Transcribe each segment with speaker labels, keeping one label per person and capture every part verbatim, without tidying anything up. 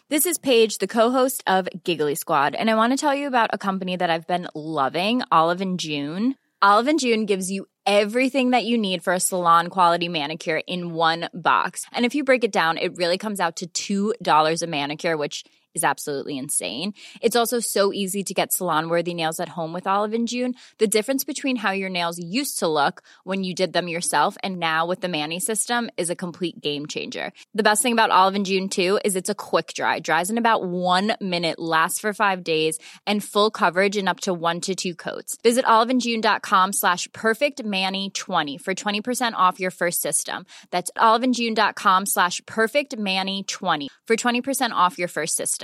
Speaker 1: This is Paige, the co-host of Giggly Squad, and I want to tell you about a company that I've been loving, Olive and June. Olive and June gives you everything that you need for a salon-quality manicure in one box. And if you break it down, it really comes out to two dollars a manicure, which is absolutely insane. It's also so easy to get salon-worthy nails at home with Olive and June. The difference between how your nails used to look when you did them yourself and now with the Mani system is a complete game changer. The best thing about Olive and June, too, is it's a quick dry. Dries in about one minute, lasts for five days, and full coverage in up to one to two coats. Visit oliveandjune.com slash perfectmani20 for twenty percent off your first system. That's oliveandjune.com slash perfectmani20 for twenty percent off your first system.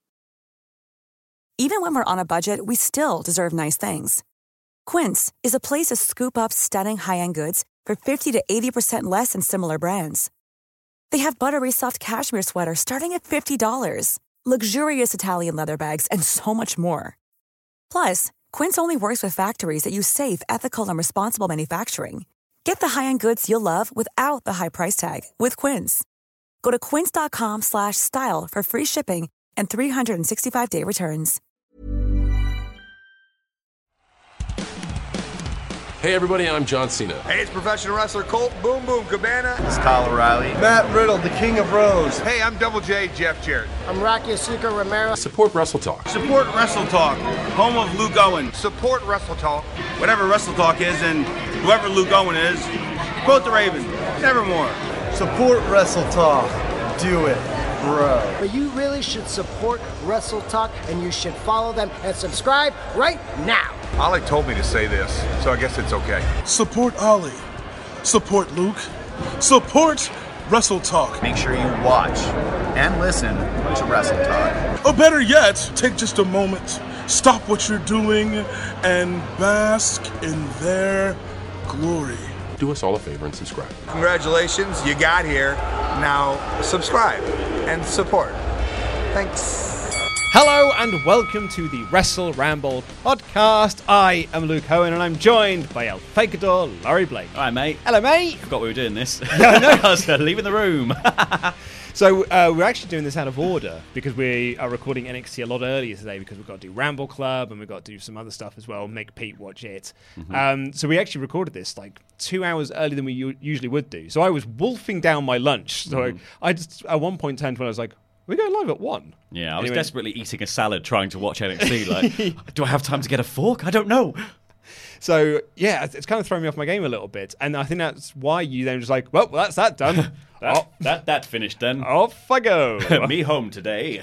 Speaker 2: Even when we're on a budget, we still deserve nice things. Quince is a place to scoop up stunning high-end goods for fifty to eighty percent less than similar brands. They have buttery soft cashmere sweaters starting at fifty dollars, luxurious Italian leather bags, and so much more. Plus, Quince only works with factories that use safe, ethical, and responsible manufacturing. Get the high-end goods you'll love without the high price tag with Quince. Go to quince.com slash style for free shipping and three sixty-five day returns.
Speaker 3: Hey everybody, I'm John Cena.
Speaker 4: Hey, it's professional wrestler Colt Boom Boom Cabana.
Speaker 5: It's Kyle O'Reilly.
Speaker 6: Matt Riddle, the King of Rose.
Speaker 4: Hey, I'm Double J, Jeff Jarrett.
Speaker 7: I'm Rocky Asuka Romero.
Speaker 3: Support Wrestle Talk.
Speaker 5: Support Wrestle Talk, home of Luke Owen.
Speaker 4: Support Wrestle Talk.
Speaker 5: Whatever Wrestle Talk is and whoever Luke Owen is, quote the Raven, nevermore.
Speaker 6: Support Wrestle Talk. Do it, bro.
Speaker 7: But you really should support Wrestle Talk, and you should follow them and subscribe right now.
Speaker 4: Ollie told me to say this, so I guess it's okay.
Speaker 8: Support Ollie. Support Luke. Support Wrestle Talk.
Speaker 5: Make sure you watch and listen to Wrestle Talk.
Speaker 8: Or better yet, take just a moment, stop what you're doing, and bask in their glory.
Speaker 3: Do us all a favor and subscribe.
Speaker 4: Congratulations, you got here. Now subscribe and support. Thanks.
Speaker 9: Hello and welcome to the Wrestle Ramble podcast. I am Luke Owen and I'm joined by El Fakador, Laurie Blake.
Speaker 10: Hi, mate.
Speaker 9: Hello, mate.
Speaker 10: Forgot we were doing this.
Speaker 9: Yeah, I know.
Speaker 10: I was leaving the room.
Speaker 9: So uh, we're actually doing this out of order because we are recording N X T a lot earlier today because we've got to do Ramble Club and we've got to do some other stuff as well, make Pete watch it. Mm-hmm. Um, so we actually recorded this like two hours earlier than we u- usually would do. So I was wolfing down my lunch. So mm. I, I just at one point turned to when I was like, we're going live at one.
Speaker 10: Yeah, I was anyway. desperately eating a salad trying to watch N X T. Like, do I have time to get a fork? I don't know.
Speaker 9: So, yeah, it's kind of thrown me off my game a little bit. And I think that's why you then just like, well, that's that done.
Speaker 10: that,
Speaker 9: oh.
Speaker 10: that that finished then.
Speaker 9: Off I go.
Speaker 10: Me home today.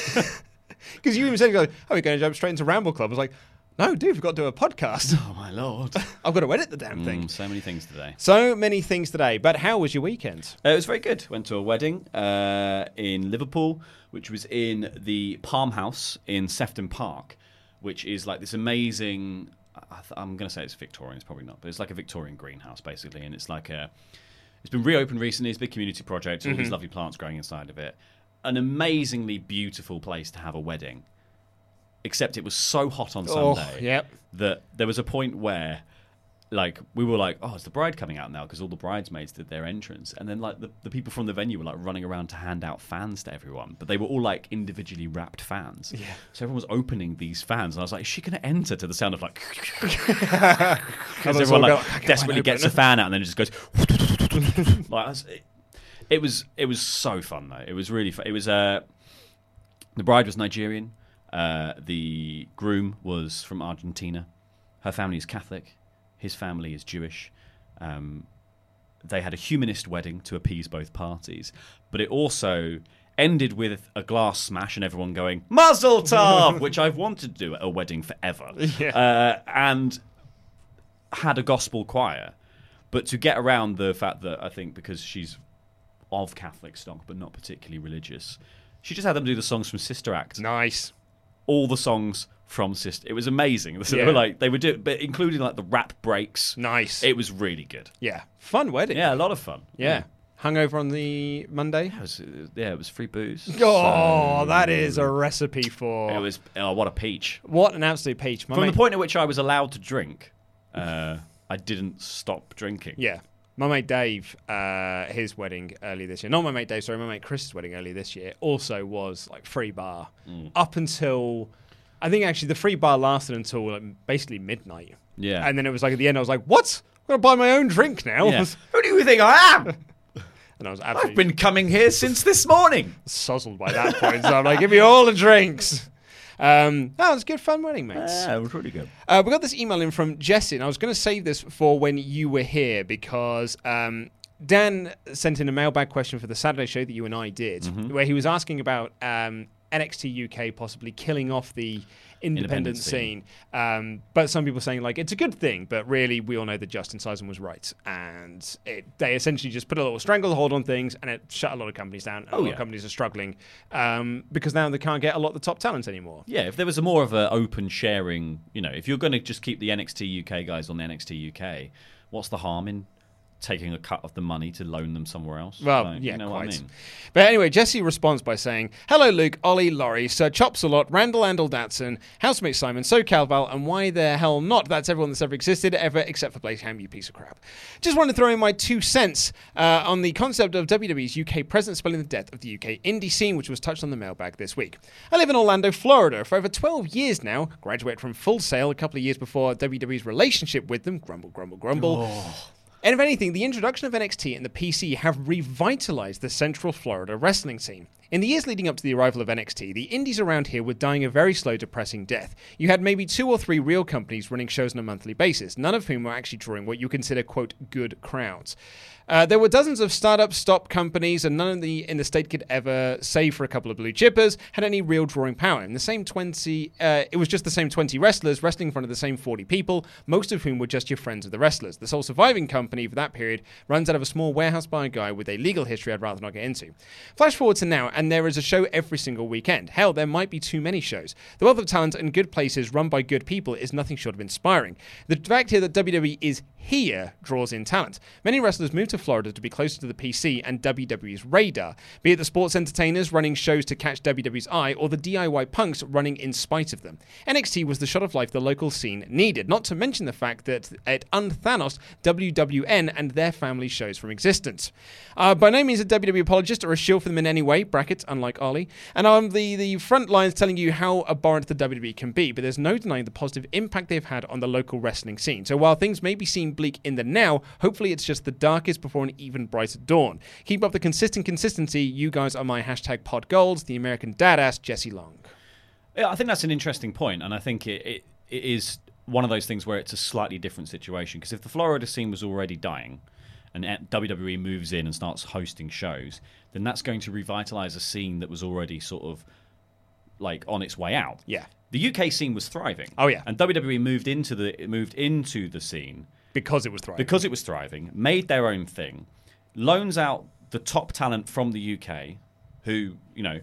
Speaker 9: Because you even said, oh, we're going to jump straight into Ramble Club. I was like, no, dude, we've got to do a podcast.
Speaker 10: Oh, my Lord.
Speaker 9: I've got to edit the damn thing.
Speaker 10: Mm, so many things today.
Speaker 9: So many things today. But how was your weekend?
Speaker 10: Uh, it was very good. Went to a wedding uh, in Liverpool, which was in the Palm House in Sefton Park, which is like this amazing... I th- I'm going to say it's Victorian. It's probably not. But it's like a Victorian greenhouse, basically. And it's like a... It's been reopened recently. It's a big community project. All mm-hmm. these lovely plants growing inside of it. An amazingly beautiful place to have a wedding. Except it was so hot on Sunday
Speaker 9: oh, yep.
Speaker 10: that there was a point where, like, we were like, oh, is the bride coming out now? Because all the bridesmaids did their entrance. And then, like, the, the people from the venue were, like, running around to hand out fans to everyone. But they were all, like, individually wrapped fans. Yeah. So everyone was opening these fans. And I was like, is she going to enter to the sound of, like... Because everyone, like, like desperately gets a fan out and then it just goes... like, was, it, it was it was so fun, though. It was really fun. It was... Uh, the bride was Nigerian. Uh, the groom was from Argentina. Her family is Catholic. His family is Jewish. Um, they had a humanist wedding to appease both parties. But it also ended with a glass smash and everyone going, Mazel Tov! Which I've wanted to do at a wedding forever. Yeah. Uh, and had a gospel choir. But to get around the fact that I think because she's of Catholic stock but not particularly religious, she just had them do the songs from Sister Act.
Speaker 9: Nice.
Speaker 10: All the songs from Sister. It was amazing. So
Speaker 9: yeah.
Speaker 10: They were like they were doing, but including like the rap breaks.
Speaker 9: Nice.
Speaker 10: It was really good.
Speaker 9: Yeah, fun wedding.
Speaker 10: Yeah, a lot of fun.
Speaker 9: Yeah, yeah. Hungover on the Monday.
Speaker 10: Yeah, it was, yeah, it was free booze.
Speaker 9: Oh,
Speaker 10: so,
Speaker 9: that is a recipe for.
Speaker 10: It was oh, what a peach.
Speaker 9: What an absolute peach. My
Speaker 10: From
Speaker 9: mate...
Speaker 10: the point at which I was allowed to drink, uh, I didn't stop drinking.
Speaker 9: Yeah. My mate Dave, uh, his wedding earlier this year, not my mate Dave, sorry, my mate Chris's wedding earlier this year, also was like free bar mm. up until, I think actually the free bar lasted until like, basically midnight.
Speaker 10: Yeah.
Speaker 9: And then it was like at the end, I was like, what? I'm going to buy my own drink now.
Speaker 10: Yeah. Who do you think I am?
Speaker 9: And I was absolutely
Speaker 10: I've been coming here since this morning.
Speaker 9: Sozzled by that point. So I'm like, give me all the drinks. Um, that was a good, fun wedding, mates.
Speaker 10: Yeah, it was really good.
Speaker 9: Uh, we got this email in from Jesse, and I was going to save this for when you were here because um, Dan sent in a mailbag question for the Saturday show that you and I did, mm-hmm. where he was asking about um, N X T U K possibly killing off the independent, independent scene. scene. Um, but some people saying, like, it's a good thing, but really we all know that Justin Sison was right. And it, they essentially just put a little stranglehold on things, and it shut a lot of companies down. And oh, a lot yeah. of companies are struggling um, because now they can't get a lot of the top talent anymore.
Speaker 10: Yeah, if there was a more of an open sharing, you know, if you're going to just keep the N X T U K guys on the N X T U K, what's the harm in taking a cut of the money to loan them somewhere else?
Speaker 9: Well,
Speaker 10: like,
Speaker 9: yeah,
Speaker 10: you know
Speaker 9: quite.
Speaker 10: What I mean?
Speaker 9: But anyway, Jesse responds by saying, hello, Luke, Ollie, Laurie, Sir Chops a lot, Randall Andel Datson, housemate Simon, so Calval, and why the hell not? That's everyone that's ever existed, ever, except for Blake Ham, you piece of crap. Just want to throw in my two cents uh, on the concept of W W E's U K presence spelling the death of the U K indie scene, which was touched on the mailbag this week. I live in Orlando, Florida, for over twelve years now, graduated from Full Sail a couple of years before W W E's relationship with them, grumble, grumble, grumble. Oh. And if anything, the introduction of N X T and the P C have revitalized the Central Florida wrestling scene. In the years leading up to the arrival of N X T, the indies around here were dying a very slow, depressing death. You had maybe two or three real companies running shows on a monthly basis, none of whom were actually drawing what you consider, quote, good crowds. Uh, there were dozens of startup stop companies, and none of the in the state could ever, save for a couple of blue chippers, had any real drawing power. In the same twenty, uh, it was just the same twenty wrestlers wrestling in front of the same forty people, most of whom were just your friends of the wrestlers. The sole surviving company for that period runs out of a small warehouse by a guy with a legal history I'd rather not get into. Flash forward to now, and there is a show every single weekend. Hell, there might be too many shows. The wealth of talent and good places run by good people is nothing short of inspiring. The fact here that W W E is here draws in talent. Many wrestlers move to Florida to be closer to the P C and W W E's radar, be it the sports entertainers running shows to catch W W E's eye or the D I Y punks running in spite of them. N X T was the shot of life the local scene needed, not to mention the fact that it unthanos W W N and their family shows from existence. Uh, by no means a W W E apologist or a shill for them in any way, brackets, unlike Ollie, and I'm the, the front lines telling you how abhorrent the W W E can be, but there's no denying the positive impact they've had on the local wrestling scene. So while things may be seen bleak in the now, hopefully it's just the darkest before an even brighter dawn. Keep up the consistent consistency. You guys are my hashtag pod golds, the American dadass, Jesse Long.
Speaker 10: Yeah, I think that's an interesting point, and I think it, it, it is one of those things where it's a slightly different situation, because if the Florida scene was already dying and W W E moves in and starts hosting shows, then that's going to revitalize a scene that was already sort of like on its way out.
Speaker 9: Yeah.
Speaker 10: The U K scene was thriving.
Speaker 9: Oh yeah.
Speaker 10: And W W E moved into the moved into the scene
Speaker 9: because it was thriving.
Speaker 10: Because it was thriving, made their own thing, loans out the top talent from the U K, who, you know,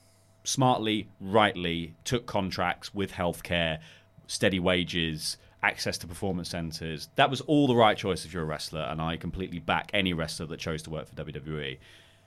Speaker 10: smartly, rightly took contracts with healthcare, steady wages, access to performance centers. That was all the right choice if you're a wrestler, and I completely back any wrestler that chose to work for W W E.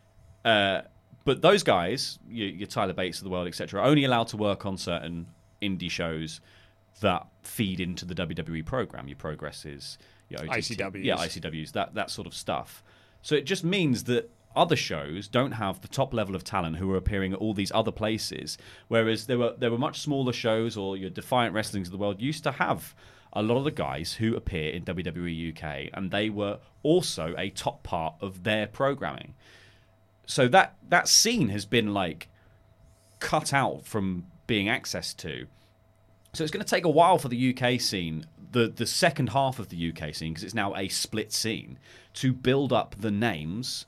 Speaker 10: Uh, but those guys, your, your Tyler Bates of the world, et cetera, are only allowed to work on certain indie shows that feed into the W W E program. Your Progresses, your O T T,
Speaker 9: I C Ws.
Speaker 10: Yeah, I C Ws, that, that sort of stuff. So it just means that other shows don't have the top level of talent who are appearing at all these other places, whereas there were there were much smaller shows, or your Defiant Wrestlings of the world used to have a lot of the guys who appear in W W E U K, and they were also a top part of their programming. So that that scene has been like cut out from being accessed to. So it's going to take a while for the U K scene, the the second half of the U K scene, because it's now a split scene, to build up the names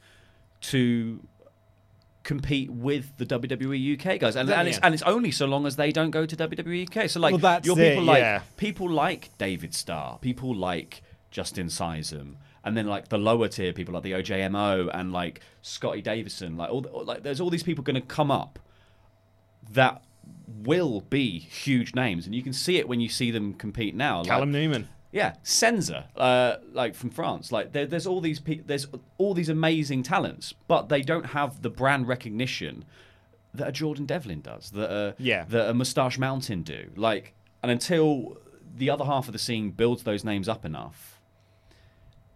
Speaker 10: to compete with the W W E U K guys, and, and, it's, and it's only so long as they don't go to W W E U K. So like,
Speaker 9: well, that's
Speaker 10: your people
Speaker 9: it,
Speaker 10: like
Speaker 9: yeah.
Speaker 10: people like David Starr, people like Justin Sison, and then like the lower tier people like the O J M O and like Scotty Davison, like all the, like there's all these people going to come up that will be huge names, and you can see it when you see them compete now.
Speaker 9: Callum
Speaker 10: like,
Speaker 9: Newman.
Speaker 10: Yeah, Senza, uh, like from France. Like there, there's all these pe- there's all these amazing talents, but they don't have the brand recognition that a Jordan Devlin does, that a,
Speaker 9: yeah.
Speaker 10: that a Moustache Mountain do. Like, and until the other half of the scene builds those names up enough,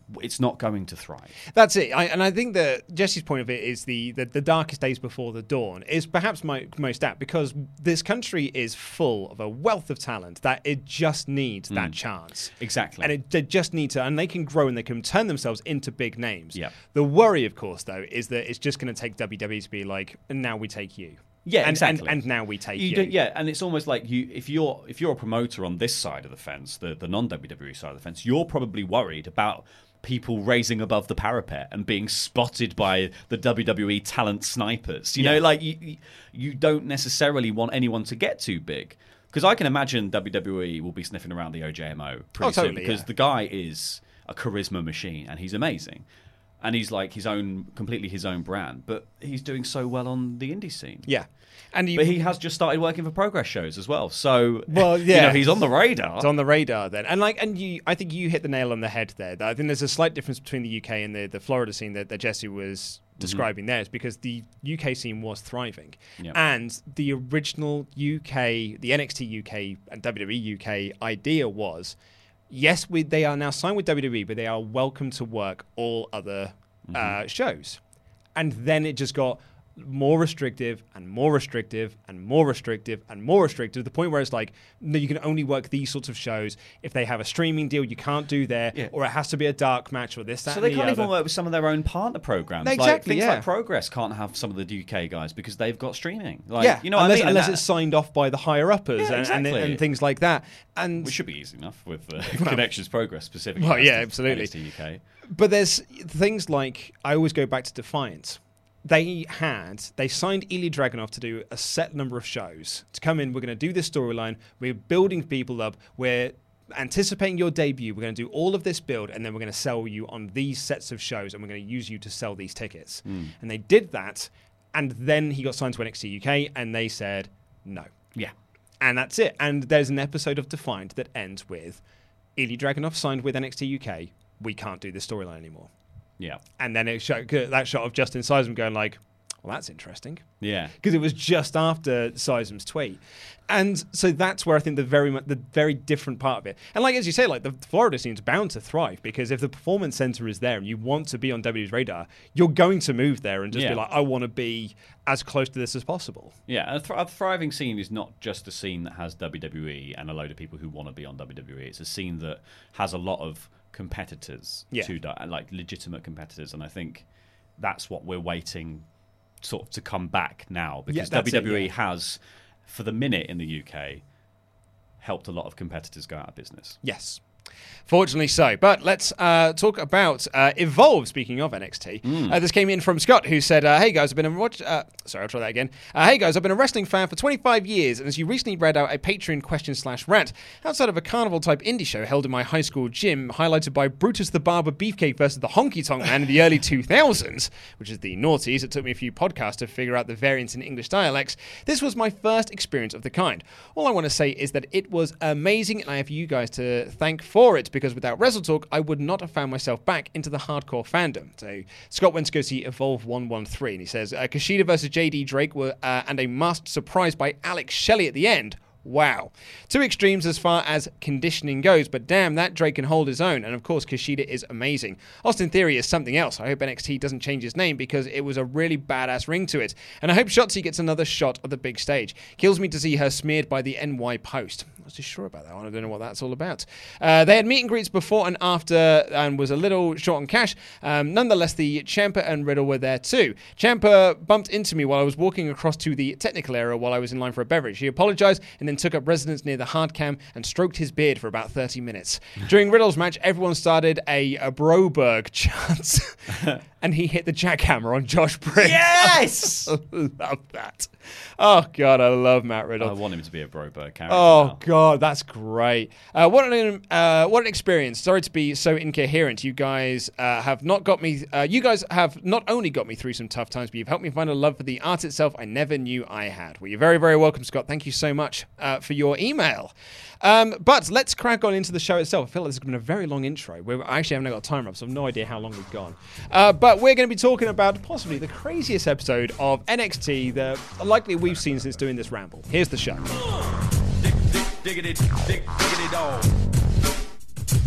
Speaker 10: it's not going to thrive.
Speaker 9: That's it. I, and I think that Jesse's point of it is the, the, the darkest days before the dawn is perhaps my, most apt, because this country is full of a wealth of talent that it just needs mm. that chance.
Speaker 10: Exactly.
Speaker 9: And it, they just need to, and they can grow and they can turn themselves into big names.
Speaker 10: Yep.
Speaker 9: The worry, of course, though, is that it's just going to take W W E to be like, and now we take you.
Speaker 10: Yeah,
Speaker 9: and,
Speaker 10: exactly.
Speaker 9: And, and now we take you.
Speaker 10: you. Do, yeah, and it's almost like you if you're if you're a promoter on this side of the fence, the, the non-W W E side of the fence, you're probably worried about people raising above the parapet and being spotted by the W W E talent snipers. You yeah. know, like you you don't necessarily want anyone to get too big. Because I can imagine W W E will be sniffing around the O J M O pretty
Speaker 9: oh, totally,
Speaker 10: soon, because
Speaker 9: yeah.
Speaker 10: the guy is a charisma machine and he's amazing. And he's like his own, completely his own brand, but he's doing so well on the indie scene.
Speaker 9: Yeah, and you,
Speaker 10: but he has just started working for Progress shows as well. So,
Speaker 9: well, yeah,
Speaker 10: you know, he's on the radar.
Speaker 9: It's on the radar then, and like, and you, I think you hit the nail on the head there. I think there's a slight difference between the U K and the, the Florida scene that, that Jesse was describing mm-hmm. there, is because the U K scene was thriving,
Speaker 10: yep.
Speaker 9: and the original U K, the N X T U K and W W E U K idea was, yes, we they are now signed with W W E, but they are welcome to work all other mm-hmm. uh, shows. And then it just got more restrictive and more restrictive and more restrictive and more restrictive, to the point where it's like, no, you can only work these sorts of shows if they have a streaming deal you can't do there, yeah. or it has to be a dark match or this, that,
Speaker 10: so
Speaker 9: and
Speaker 10: they
Speaker 9: the
Speaker 10: can't
Speaker 9: other.
Speaker 10: even work with some of their own partner programs.
Speaker 9: Exactly,
Speaker 10: like, things
Speaker 9: yeah.
Speaker 10: like Progress can't have some of the U K guys because they've got streaming. Like,
Speaker 9: yeah,
Speaker 10: you know,
Speaker 9: unless,
Speaker 10: what I mean?
Speaker 9: unless
Speaker 10: that,
Speaker 9: it's signed off by the higher uppers
Speaker 10: yeah,
Speaker 9: and,
Speaker 10: exactly.
Speaker 9: and, and things like that. And
Speaker 10: which should be easy enough with uh, Connections Progress specifically.
Speaker 9: Well, yeah, absolutely.
Speaker 10: N X T U K.
Speaker 9: But there's things like, I always go back to Defiant. They had, they signed Ilya Dragunov to do a set number of shows. To come in, we're going to do this storyline, we're building people up, we're anticipating your debut, we're going to do all of this build, and then we're going to sell you on these sets of shows, and we're going to use you to sell these tickets. Mm. And they did that, and then he got signed to N X T U K, and they said no.
Speaker 10: Yeah.
Speaker 9: And that's it. And there's an episode of Defiant that ends with Ilya Dragunov signed with N X T U K, we can't do this storyline anymore.
Speaker 10: Yeah.
Speaker 9: And then it showed that shot of Justin Seism going like, well, that's interesting.
Speaker 10: Yeah.
Speaker 9: Because it was just after Seism's tweet. And so that's where I think the very the very different part of it. And like, as you say, like the Florida scene's bound to thrive, because if the performance center is there and you want to be on W W E's radar, you're going to move there and just
Speaker 10: yeah.
Speaker 9: be like, I want to be as close to this as possible.
Speaker 10: Yeah, a, th- a thriving scene is not just a scene that has W W E and a load of people who want to be on W W E. It's a scene that has a lot of competitors,
Speaker 9: yeah.
Speaker 10: to like legitimate competitors, and I think that's what we're waiting sort of to come back now, because
Speaker 9: yeah,
Speaker 10: W W E
Speaker 9: it, yeah.
Speaker 10: has, for the minute in the U K, helped a lot of competitors go out of business.
Speaker 9: Yes. Fortunately so. But let's uh, talk about uh, Evolve, speaking of N X T. Mm. Uh, this came in from Scott, who said, uh, hey guys, I've been a watch... Uh, sorry, I'll try that again. Uh, hey guys, I've been a wrestling fan for twenty-five years, and as you recently read out a Patreon question slash rant outside of a carnival-type indie show held in my high school gym, highlighted by Brutus the Barber Beefcake versus the Honky Tonk Man in the early two thousands, which is the noughties. It took me a few podcasts to figure out the variants in English dialects. This was my first experience of the kind. All I want to say is that it was amazing, and I have you guys to thank for it, because without Wrestle Talk, I would not have found myself back into the hardcore fandom. So Scott went to go see Evolve one one three, and he says, uh, Kushida versus J D Drake were uh, and a masked surprise by Alex Shelley at the end. Wow. Two extremes as far as conditioning goes, but damn, that Drake can hold his own. And of course, Kushida is amazing. Austin Theory is something else. I hope N X T doesn't change his name, because it was a really badass ring to it. And I hope Shotzi gets another shot of the big stage. Kills me to see her smeared by the N Y Post. I was just sure about that one. I don't know what that's all about. Uh, they had meet and greets before and after, and was a little short on cash. Um, nonetheless, the Ciampa and Riddle were there too. Ciampa bumped into me while I was walking across to the technical area while I was in line for a beverage. He apologized and then took up residence near the hard cam and stroked his beard for about thirty minutes. During Riddle's match, everyone started a, a Broberg chant, and he hit the jackhammer on Josh Briggs.
Speaker 10: Yes!
Speaker 9: I love that. Oh, God, I love Matt Riddle.
Speaker 10: I want him to be a Broberg character.
Speaker 9: Oh,
Speaker 10: now.
Speaker 9: God, that's great. Uh, what an uh, what an experience. Sorry to be so incoherent. You guys uh, have not got me... Uh, you guys have not only got me through some tough times, but you've helped me find a love for the art itself I never knew I had. Well, you're very, very welcome, Scott. Thank you so much uh, for your email. Um, but let's crack on into the show itself. I feel like this has been a very long intro. We're, I actually haven't got a timer up, so I have no idea how long we've gone. Uh, but we're going to be talking about possibly the craziest episode of N X T that likely we've seen since doing this ramble. Here's the show.
Speaker 11: Dig, dig, diggity, dig, diggity dog.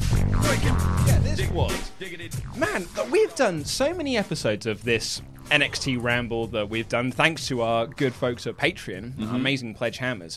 Speaker 9: Yeah, this was. Man, we've done so many episodes of this N X T Ramble that we've done, thanks to our good folks at Patreon,
Speaker 10: Mm-hmm.
Speaker 9: our amazing pledge hammers,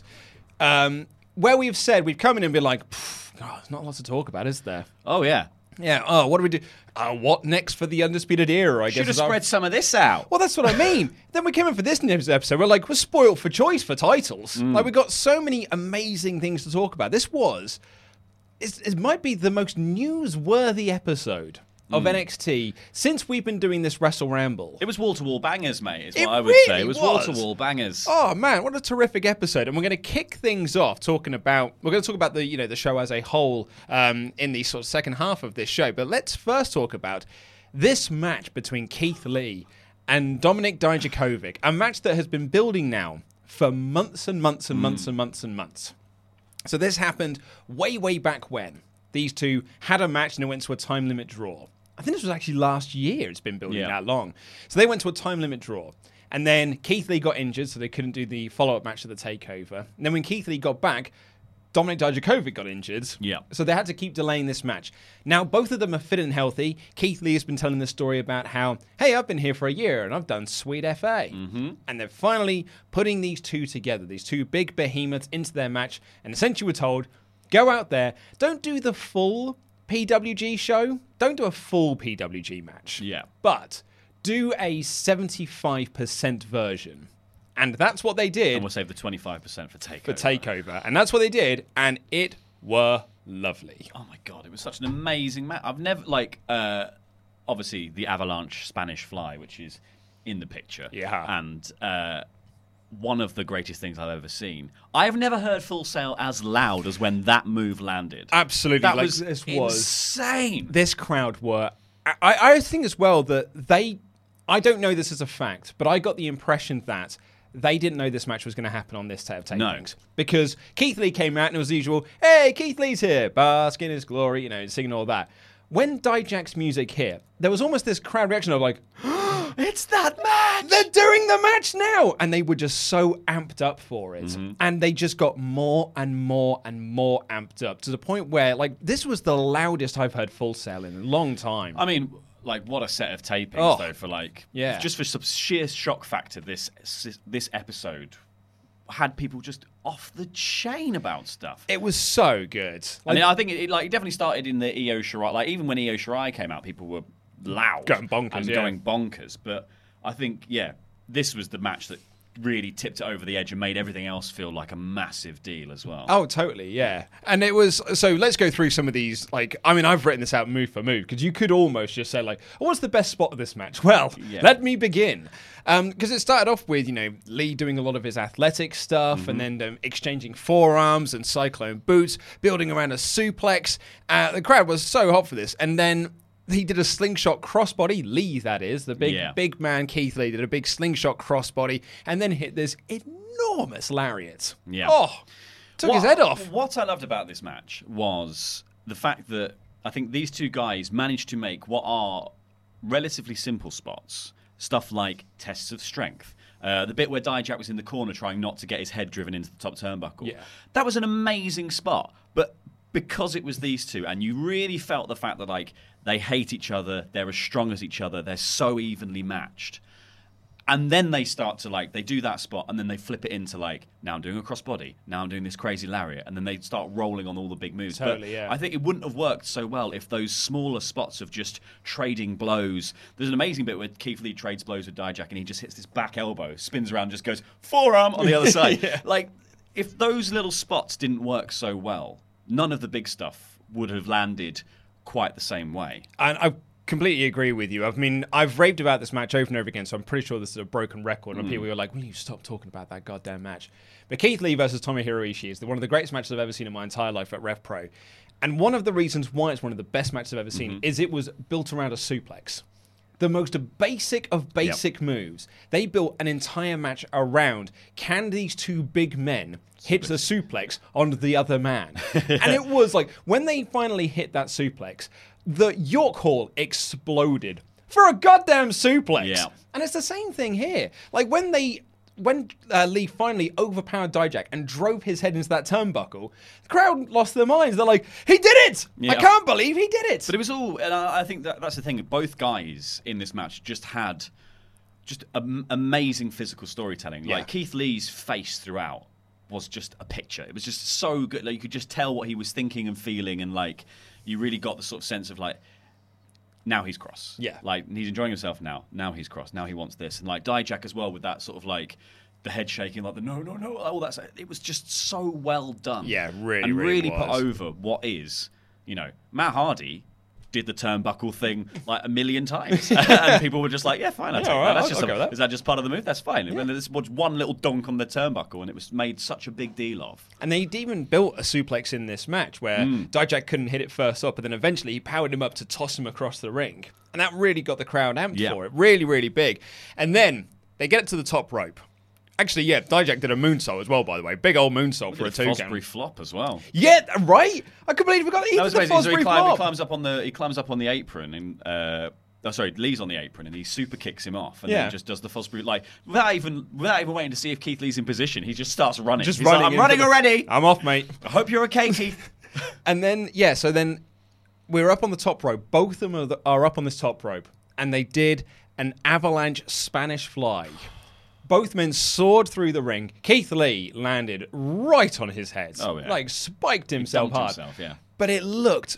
Speaker 9: um, where we've said, we've come in and been like, oh, there's not lots to talk about, is there?
Speaker 10: Oh, yeah.
Speaker 9: Yeah, oh, what do we do? Uh, what next for the Undisputed Era, I
Speaker 10: Should
Speaker 9: guess.
Speaker 10: have
Speaker 9: is our-
Speaker 10: spread some of this out.
Speaker 9: Well, that's what I mean. Then we came in for this news episode. We're like, we're spoiled for choice for titles.
Speaker 10: Mm.
Speaker 9: Like, we've got so many amazing things to talk about. This was, it's, it might be the most newsworthy episode of
Speaker 10: Mm.
Speaker 9: N X T since we've been doing this Wrestle Ramble.
Speaker 10: It was wall-to-wall bangers, mate, is
Speaker 9: It
Speaker 10: what I would
Speaker 9: really
Speaker 10: say. It was,
Speaker 9: was.
Speaker 10: wall-to-wall bangers.
Speaker 9: Oh man, what a terrific episode! And we're going to kick things off talking about. We're going to talk about the you know the show as a whole um, in the sort of second half of this show. But let's first talk about this match between Keith Lee and Dominik Dijakovic, a match that has been building now for months and months and months and months and months. So this happened way, way back when these two had a match and it went to a time limit draw. I think this was actually last year. It's been building
Speaker 10: Yeah.
Speaker 9: that long. So they went to a time limit draw. And then Keith Lee got injured, so they couldn't do the follow-up match of the takeover. And then when Keith Lee got back, Dominik Dijakovic got injured.
Speaker 10: Yeah.
Speaker 9: So they had to keep delaying this match. Now, both of them are fit and healthy. Keith Lee has been telling the story about how, hey, I've been here for a year and I've done sweet F A. Mm-hmm. And they're finally putting these two together, these two big behemoths into their match. And essentially we're told, go out there, don't do the full P W G show. Don't do a full P W G match.
Speaker 10: Yeah.
Speaker 9: But do a seventy-five percent version. And that's what they did.
Speaker 10: And we'll save the twenty-five percent for TakeOver.
Speaker 9: For TakeOver. And that's what they did. And it were lovely.
Speaker 10: Oh my God, it was such an amazing match. I've never, like, uh, obviously the Avalanche Spanish Fly, which is in the picture.
Speaker 9: Yeah.
Speaker 10: And uh, one of the greatest things I've ever seen. I've never heard Full Sail as loud as when that move landed.
Speaker 9: Absolutely.
Speaker 10: That
Speaker 9: like,
Speaker 10: was
Speaker 9: this was
Speaker 10: insane.
Speaker 9: This crowd were... I, I think as well that they... I don't know this as a fact, but I got the impression that they didn't know this match was going to happen on this tape of tapings.
Speaker 10: No.
Speaker 9: Because Keith Lee came out and it was the usual, hey, Keith Lee's here, bask in his glory, you know, singing all that. When Dijak's music hit, there was almost this crowd reaction of like,
Speaker 10: It's that match!
Speaker 9: they're doing the match now! And they were just so amped up for it. Mm-hmm. And they just got more and more and more amped up to the point where, like, this was the loudest I've heard Full Sail in a long time.
Speaker 10: I mean, like, what a set of tapings,
Speaker 9: Oh,
Speaker 10: though, for, like,
Speaker 9: yeah.
Speaker 10: just for some sheer shock factor, this this episode had people just off the chain about stuff.
Speaker 9: It was so good.
Speaker 10: I mean, I think it, it, like, it definitely started in the Io Shirai. Like, even when Io Shirai came out, people were loud.
Speaker 9: Going bonkers,
Speaker 10: and
Speaker 9: yeah.
Speaker 10: going bonkers. But I think, yeah, this was the match that really tipped it over the edge and made everything else feel like a massive deal as well.
Speaker 9: Oh, totally, yeah. And it was, so let's go through some of these, like, I mean, I've written this out move for move, because you could almost just say, like, oh, what's the best spot of this match? Well,
Speaker 10: Yeah.
Speaker 9: let me begin. Because um, it started off with, you know, Lee doing a lot of his athletic stuff,
Speaker 10: Mm-hmm.
Speaker 9: and then um, exchanging forearms and cyclone boots, building around a suplex. Uh, the crowd was so hot for this. And then he did a slingshot crossbody, Lee, that is. The big,
Speaker 10: Yeah.
Speaker 9: big man, Keith Lee, did a big slingshot crossbody, and then hit this enormous lariat.
Speaker 10: Yeah.
Speaker 9: Oh, took
Speaker 10: What-
Speaker 9: his head off.
Speaker 10: What I loved about this match was the fact that I think these two guys managed to make what are relatively simple spots, stuff like tests of strength. Uh, the bit where Dijak was in the corner trying not to get his head driven into the top turnbuckle.
Speaker 9: Yeah.
Speaker 10: That was an amazing spot. But because it was these two, and you really felt the fact that, like, they hate each other, they're as strong as each other, they're so evenly matched. And then they start to, like, they do that spot, and then they flip it into, like, now I'm doing a crossbody, now I'm doing this crazy lariat, and then they start rolling on all the big moves.
Speaker 9: Totally,
Speaker 10: but
Speaker 9: yeah.
Speaker 10: I think it wouldn't have worked so well if those smaller spots of just trading blows. There's an amazing bit where Keith Lee trades blows with Dijak, and he just hits this back elbow, spins around, just goes, forearm on the other side.
Speaker 9: Yeah.
Speaker 10: Like, if those little spots didn't work so well, none of the big stuff would have landed quite the same way.
Speaker 9: And I completely agree with you. I mean, I've raved about this match over and over again, so I'm pretty sure this is a broken record. And
Speaker 10: Mm.
Speaker 9: people are like, will you stop talking about that goddamn match? But Keith Lee versus Tomohiro Ishii is the, one of the greatest matches I've ever seen in my entire life at Rev Pro. And one of the reasons why it's one of the best matches I've ever seen
Speaker 10: Mm-hmm.
Speaker 9: is it was built around a suplex. The most basic of basic moves. They built an entire match around, can these two big men hit the suplex on the other man? And it was like, when they finally hit that suplex, the York Hall exploded for a goddamn suplex.
Speaker 10: Yeah.
Speaker 9: And it's the same thing here. Like, when they when uh, Lee finally overpowered Dijak and drove his head into that turnbuckle, the crowd lost their minds. They're like, he did it!
Speaker 10: Yeah.
Speaker 9: I can't believe he did it!
Speaker 10: But it was all, and I I think that that's the thing. Both guys in this match just had just am- amazing physical storytelling.
Speaker 9: Yeah.
Speaker 10: Like Keith Lee's face throughout was just a picture. It was just so good. Like you could just tell what he was thinking and feeling, and like you really got the sort of sense of like, now he's cross.
Speaker 9: Yeah.
Speaker 10: Like he's enjoying himself now. Now he's cross. Now he wants this. And like Dijak as well with that sort of like the head shaking, like the no, no, no, all that. It was just so well done.
Speaker 9: Yeah, really,
Speaker 10: and
Speaker 9: really
Speaker 10: really put
Speaker 9: was.
Speaker 10: over what is, you know, Matt Hardy did the turnbuckle thing like a million times, and people were just like, "Yeah, fine, I
Speaker 9: Yeah,
Speaker 10: take
Speaker 9: all
Speaker 10: that.
Speaker 9: right,
Speaker 10: That's
Speaker 9: I'll-
Speaker 10: just
Speaker 9: I'll
Speaker 10: a-
Speaker 9: go with that."
Speaker 10: is that just part of the move? That's fine." And then this was one little donk on the turnbuckle, and it was made such a big deal of.
Speaker 9: And they'd even built a suplex in this match where
Speaker 10: Mm.
Speaker 9: Dijak couldn't hit it first up, but then eventually he powered him up to toss him across the ring. And that really got the crowd amped
Speaker 10: Yeah.
Speaker 9: for it. Really, really big. And then they get it to the top rope. Actually, yeah, Dijak did a moonsault as well, by the way. Big old moonsault for a two
Speaker 10: Fosbury
Speaker 9: count.
Speaker 10: flop as well.
Speaker 9: Yeah, right? I completely forgot. He
Speaker 10: That
Speaker 9: did
Speaker 10: was
Speaker 9: the
Speaker 10: amazing. So he,
Speaker 9: Fosbury
Speaker 10: climb, he
Speaker 9: flop.
Speaker 10: climbs up on the he climbs up on the apron and uh, oh, sorry, Lee's on the apron and he super kicks him off and
Speaker 9: Yeah.
Speaker 10: then just does the Fosbury like without even without even waiting to see if Keith Lee's in position. He just starts running.
Speaker 9: Just
Speaker 10: He's
Speaker 9: running.
Speaker 10: like, I'm
Speaker 9: into
Speaker 10: running
Speaker 9: the-
Speaker 10: already.
Speaker 9: I'm off, mate.
Speaker 10: I hope you're okay, Keith.
Speaker 9: And then, yeah, so then we're up on the top rope. Both of them are, the, are up on this top rope. And they did an avalanche Spanish fly. Both men soared through the ring. Keith Lee landed right on his head.
Speaker 10: Oh, yeah.
Speaker 9: Like, spiked himself
Speaker 10: dumped
Speaker 9: hard.
Speaker 10: himself, yeah.
Speaker 9: But it looked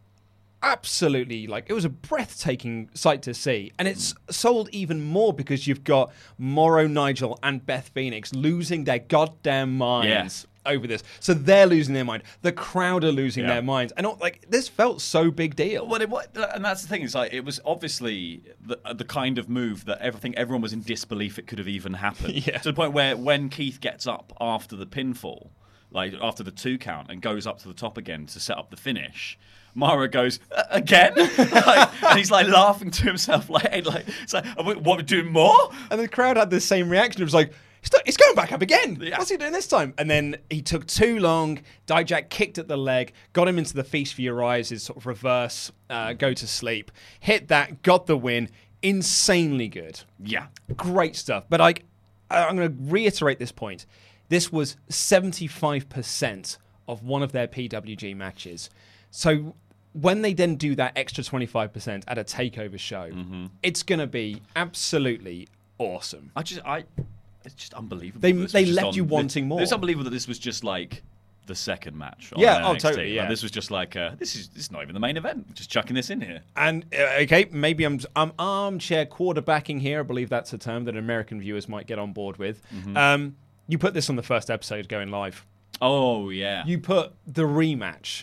Speaker 9: absolutely like it was a breathtaking sight to see. And it's sold even more because you've got Morrow, Nigel, and Beth Phoenix losing their goddamn minds. Over this, so they're losing their mind. The crowd are losing
Speaker 10: Yeah.
Speaker 9: their minds, and all- like this felt so big deal.
Speaker 10: Well, it, what, and that's the thing. It's like it was obviously the, the kind of move that everything everyone was in disbelief it could have even happened.
Speaker 9: Yeah.
Speaker 10: To the point where when Keith gets up after the pinfall, like after the two count, and goes up to the top again to set up the finish, Mara goes "Uh, again, like, and he's like laughing to himself, like, like it's like, "Are we- what, we're doing more?"
Speaker 9: And the crowd had the same reaction. It was like, He's, th- he's going back up again.
Speaker 10: Yeah.
Speaker 9: What's he doing this time? And then he took too long. Dijak kicked at the leg, got him into the Feast for Your Eyes, his sort of reverse uh, go to sleep. Hit that, got the win. Insanely good.
Speaker 10: Yeah.
Speaker 9: Great stuff. But like, I'm going to reiterate this point. This was seventy-five percent of one of their P W G matches. So when they then do that extra twenty-five percent at a takeover show,
Speaker 10: Mm-hmm.
Speaker 9: it's going to be absolutely awesome.
Speaker 10: I just, I, it's just unbelievable.
Speaker 9: They-
Speaker 10: that this
Speaker 9: they
Speaker 10: was just
Speaker 9: left you wanting more.
Speaker 10: It's unbelievable that this was just like the second match. On
Speaker 9: Yeah,
Speaker 10: N
Speaker 9: oh,
Speaker 10: X T.
Speaker 9: totally, yeah.
Speaker 10: Like, this was just like, uh, this is this is not even the main event. We're just chucking this in here.
Speaker 9: And uh, okay, maybe I'm I'm armchair quarterbacking here. I believe that's a term that American viewers might get on board with.
Speaker 10: Mm-hmm.
Speaker 9: Um, you put this on the first episode going live.
Speaker 10: Oh yeah.
Speaker 9: You put the rematch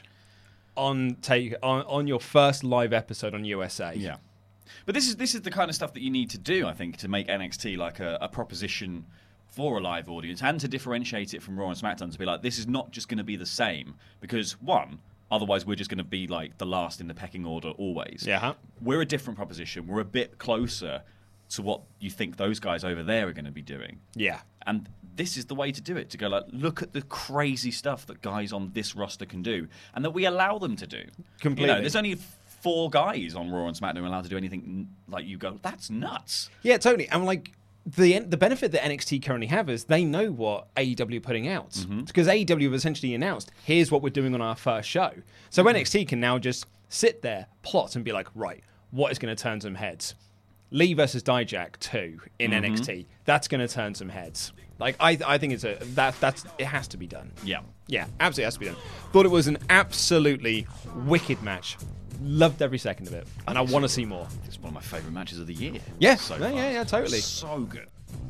Speaker 9: on take on, on your first live episode on U S A.
Speaker 10: Yeah. But this is this is the kind of stuff that you need to do, I think, to make N X T like a, a proposition for a live audience and to differentiate it from Raw and SmackDown, to be like, this is not just going to be the same, because one, otherwise we're just going to be like the last in the pecking order always.
Speaker 9: Yeah.
Speaker 10: We're a different proposition. We're a bit closer to what you think those guys over there are going to be doing.
Speaker 9: Yeah.
Speaker 10: And this is the way to do it, to go like, look at the crazy stuff that guys on this roster can do and that we allow them to do.
Speaker 9: Completely.
Speaker 10: You know, there's only four guys on Raw and SmackDown who are allowed to do anything like you go, that's nuts.
Speaker 9: Yeah, totally. And like the the benefit that N X T currently have is they know what A E W are putting out,
Speaker 10: Mm-hmm.
Speaker 9: because A E W have essentially announced, here's what we're doing on our first show. So
Speaker 10: Mm-hmm.
Speaker 9: N X T can now just sit there, plot, and be like, right, what is going to turn some heads? Lee versus Dijak two in
Speaker 10: Mm-hmm.
Speaker 9: N X T. That's going to turn some heads. Like I, I think it's a that that's it has to be done.
Speaker 10: Yeah.
Speaker 9: Yeah, absolutely has to be done. Thought it was an absolutely wicked match. Loved every second of it, and I want to see more.
Speaker 10: It's one of my favourite matches of the year.
Speaker 9: Yeah,
Speaker 10: so
Speaker 9: yeah,
Speaker 10: far.
Speaker 9: yeah, yeah, totally.
Speaker 10: So good.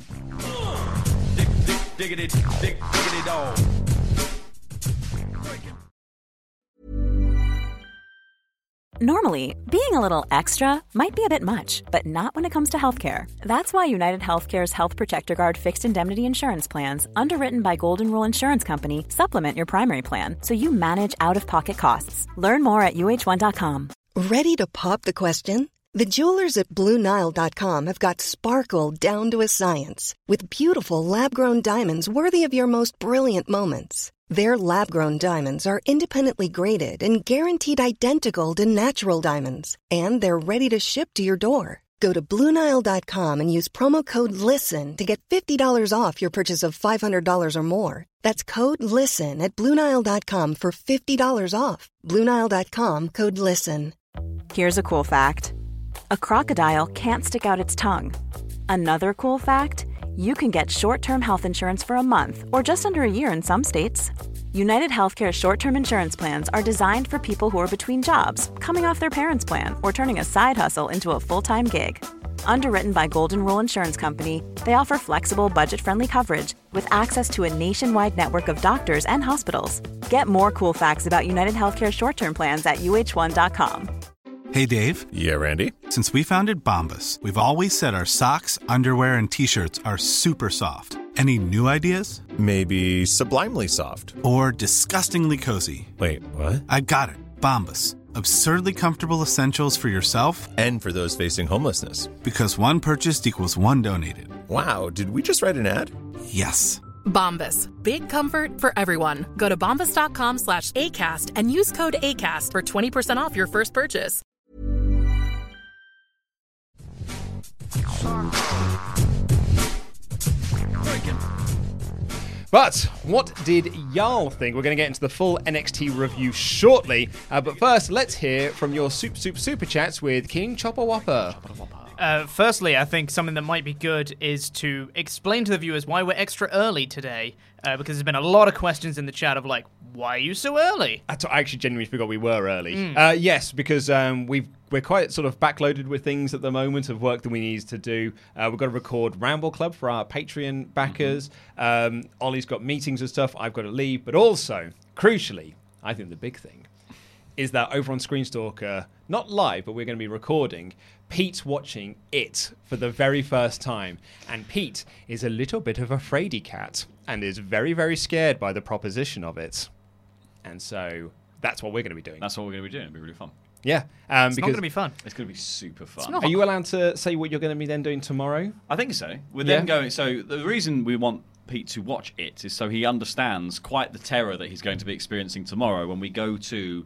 Speaker 10: Dig, dig, diggity, dig, diggity dog.
Speaker 2: Normally, being a little extra might be a bit much, but not when it comes to healthcare. That's why United Healthcare's Health Protector Guard fixed indemnity insurance plans, underwritten by Golden Rule Insurance Company, supplement your primary plan so you manage out-of-pocket costs. Learn more at U H one dot com.
Speaker 11: Ready to pop the question? The jewelers at Blue Nile dot com have got sparkle down to a science with beautiful lab-grown diamonds worthy of your most brilliant moments. Their lab-grown diamonds are independently graded and guaranteed identical to natural diamonds, and they're ready to ship to your door. Go to Blue Nile dot com and use promo code LISTEN to get fifty dollars off your purchase of five hundred dollars or more. That's code LISTEN at Blue Nile dot com for fifty dollars off. Blue Nile dot com, code LISTEN.
Speaker 2: Here's a cool fact. A crocodile can't stick out its tongue. Another cool fact, you can get short-term health insurance for a month or just under a year in some states. United Healthcare short-term insurance plans are designed for people who are between jobs, coming off their parents' plan, or turning a side hustle into a full-time gig. Underwritten by Golden Rule Insurance Company, they offer flexible, budget-friendly coverage with access to a nationwide network of doctors and hospitals. Get more cool facts about United Healthcare short-term plans at U H one dot com.
Speaker 12: Hey, Dave.
Speaker 3: Yeah, Randy.
Speaker 12: Since we founded Bombas, we've always said our socks, underwear, and T-shirts are super soft. Any new ideas?
Speaker 3: Maybe sublimely soft.
Speaker 12: Or disgustingly cozy.
Speaker 3: Wait, what?
Speaker 12: I got it. Bombas. Absurdly comfortable essentials for yourself
Speaker 3: and for those facing homelessness.
Speaker 12: Because one purchased equals one donated.
Speaker 3: Wow, did we just write an ad?
Speaker 12: Yes.
Speaker 13: Bombas. Big comfort for everyone. Go to bombas dot com slash ACAST and use code ACAST for twenty percent off your first purchase.
Speaker 9: But what did y'all think? We're going to get into the full N X T review shortly. Uh, but first, let's hear from your super, super, super chats with King Chopper Whopper.
Speaker 14: Uh, firstly, I think something that might be good is to explain to the viewers why we're extra early today, uh, because there's been a lot of questions in the chat of like, why are you so early?
Speaker 9: I, t- I actually genuinely forgot we were early.
Speaker 14: Mm.
Speaker 9: Uh, yes, because um, we've, we're quite sort of backloaded with things at the moment of work that we need to do. Uh, we've got to record Ramble Club for our Patreon backers. Mm-hmm. Um, Ollie's got meetings and stuff. I've got to leave. But also, crucially, I think the big thing is that over on Screenstalker, not live, but we're going to be recording, Pete's watching It for the very first time. And Pete is a little bit of a fraidy cat and is very, very scared by the proposition of it. And so that's what we're going to be doing.
Speaker 10: That's what we're going to be doing. It'll be really fun.
Speaker 9: Yeah. Um,
Speaker 14: it's
Speaker 9: because
Speaker 14: not going to be fun.
Speaker 10: It's going to be super fun.
Speaker 9: Are you allowed to say what you're going to be then doing tomorrow?
Speaker 10: I think so. We're
Speaker 9: Yeah.
Speaker 10: then going. So the reason we want Pete to watch It is so he understands quite the terror that he's going to be experiencing tomorrow when we go to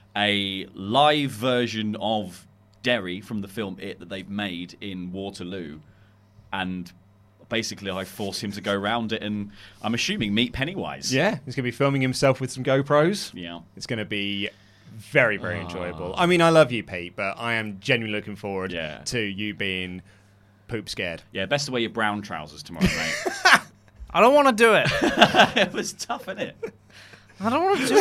Speaker 10: a live version of Derry from the film It that they've made in Waterloo, and basically I force him to go around it and I'm assuming meet Pennywise.
Speaker 9: Yeah, he's going to be filming himself with some GoPros.
Speaker 10: Yeah.
Speaker 9: It's going to be very, very
Speaker 10: Oh.
Speaker 9: enjoyable. I mean, I love you, Pete, but I am genuinely looking forward
Speaker 10: Yeah.
Speaker 9: to you being poop scared.
Speaker 10: Yeah, best to wear your brown trousers tomorrow, mate.
Speaker 14: I don't want to do it.
Speaker 10: It was tough, isn't it?
Speaker 14: I don't want to do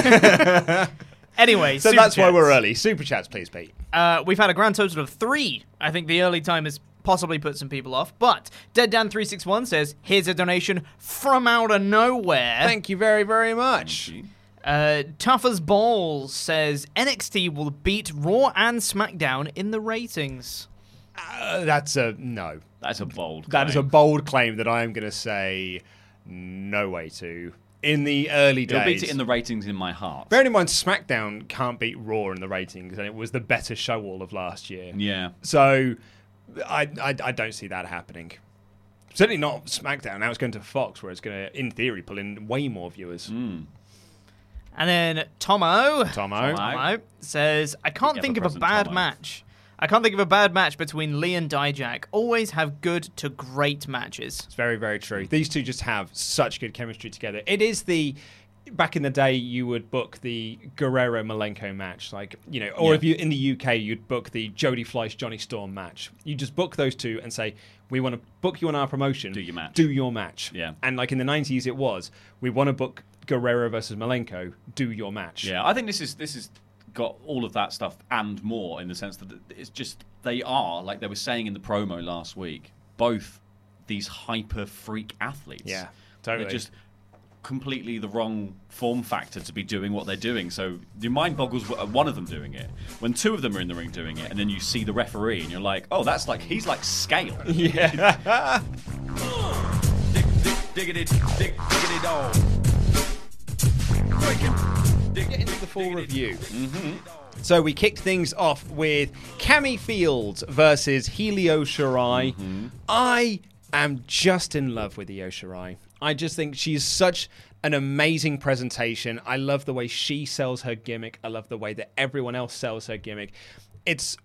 Speaker 14: it. Anyway,
Speaker 9: so
Speaker 14: super
Speaker 9: that's why
Speaker 14: chats.
Speaker 9: we're early. Super chats, please, Pete.
Speaker 14: Uh, we've had a grand total of three. I think the early time has possibly put some people off. But Dead Dan three six one says, here's a donation from out of nowhere.
Speaker 9: Thank you very, very much.
Speaker 14: Uh, Tough as Balls says, N X T will beat Raw and SmackDown in the ratings.
Speaker 9: Uh, that's a no.
Speaker 10: That's a bold claim.
Speaker 9: That is a bold claim that I am going to say no way to. In the early days.
Speaker 10: It'll beat it in the ratings in my heart.
Speaker 9: Bearing in mind, SmackDown can't beat Raw in the ratings, and it was the better show all of last year.
Speaker 10: Yeah.
Speaker 9: So, I, I, I don't see that happening. Certainly not SmackDown. Now it's going to Fox, where it's going to, in theory, pull in way more viewers.
Speaker 10: Mm.
Speaker 14: And then Tomo,
Speaker 9: Tomo,
Speaker 14: Tomo says, I can't
Speaker 10: Get
Speaker 14: think
Speaker 10: the
Speaker 14: of a
Speaker 10: present,
Speaker 14: bad
Speaker 10: Tomo.
Speaker 14: match. I can't think of a bad match between Lee and Dijak. Always have good to great matches.
Speaker 9: It's very, very true. These two just have such good chemistry together. It is the... Back in the day, you would book the Guerrero-Malenko match, like, you know, or
Speaker 10: Yeah.
Speaker 9: if you in the U K, you'd book the Jody Fleiss-Johnny Storm match. You just book those two and say, we want to book you on our promotion.
Speaker 10: Do your match.
Speaker 9: Do your match.
Speaker 10: Yeah.
Speaker 9: And like in the nineties, it was, we want to book Guerrero versus Malenko. Do your match.
Speaker 10: Yeah, I think this is this is got all of that stuff and more in the sense that it's just they are, like they were saying in the promo last week, both these hyper freak athletes.
Speaker 9: Yeah, totally.
Speaker 10: They're just completely the wrong form factor to be doing what they're doing. So your mind boggles at one of them doing it. When two of them are in the ring doing it, and then you see the referee, and you're like, oh, that's like he's like scale.
Speaker 9: Yeah.
Speaker 5: Dig, dig, diggity, dig, diggity dog.
Speaker 9: Get into the full review. Mm-hmm. So we kicked things off with Cammy Fields versus Helio Shirai.
Speaker 10: Mm-hmm.
Speaker 9: I am just in love with Io Shirai. I just think she's such an amazing presentation. I love the way she sells her gimmick. I love the way that everyone else sells her gimmick. It's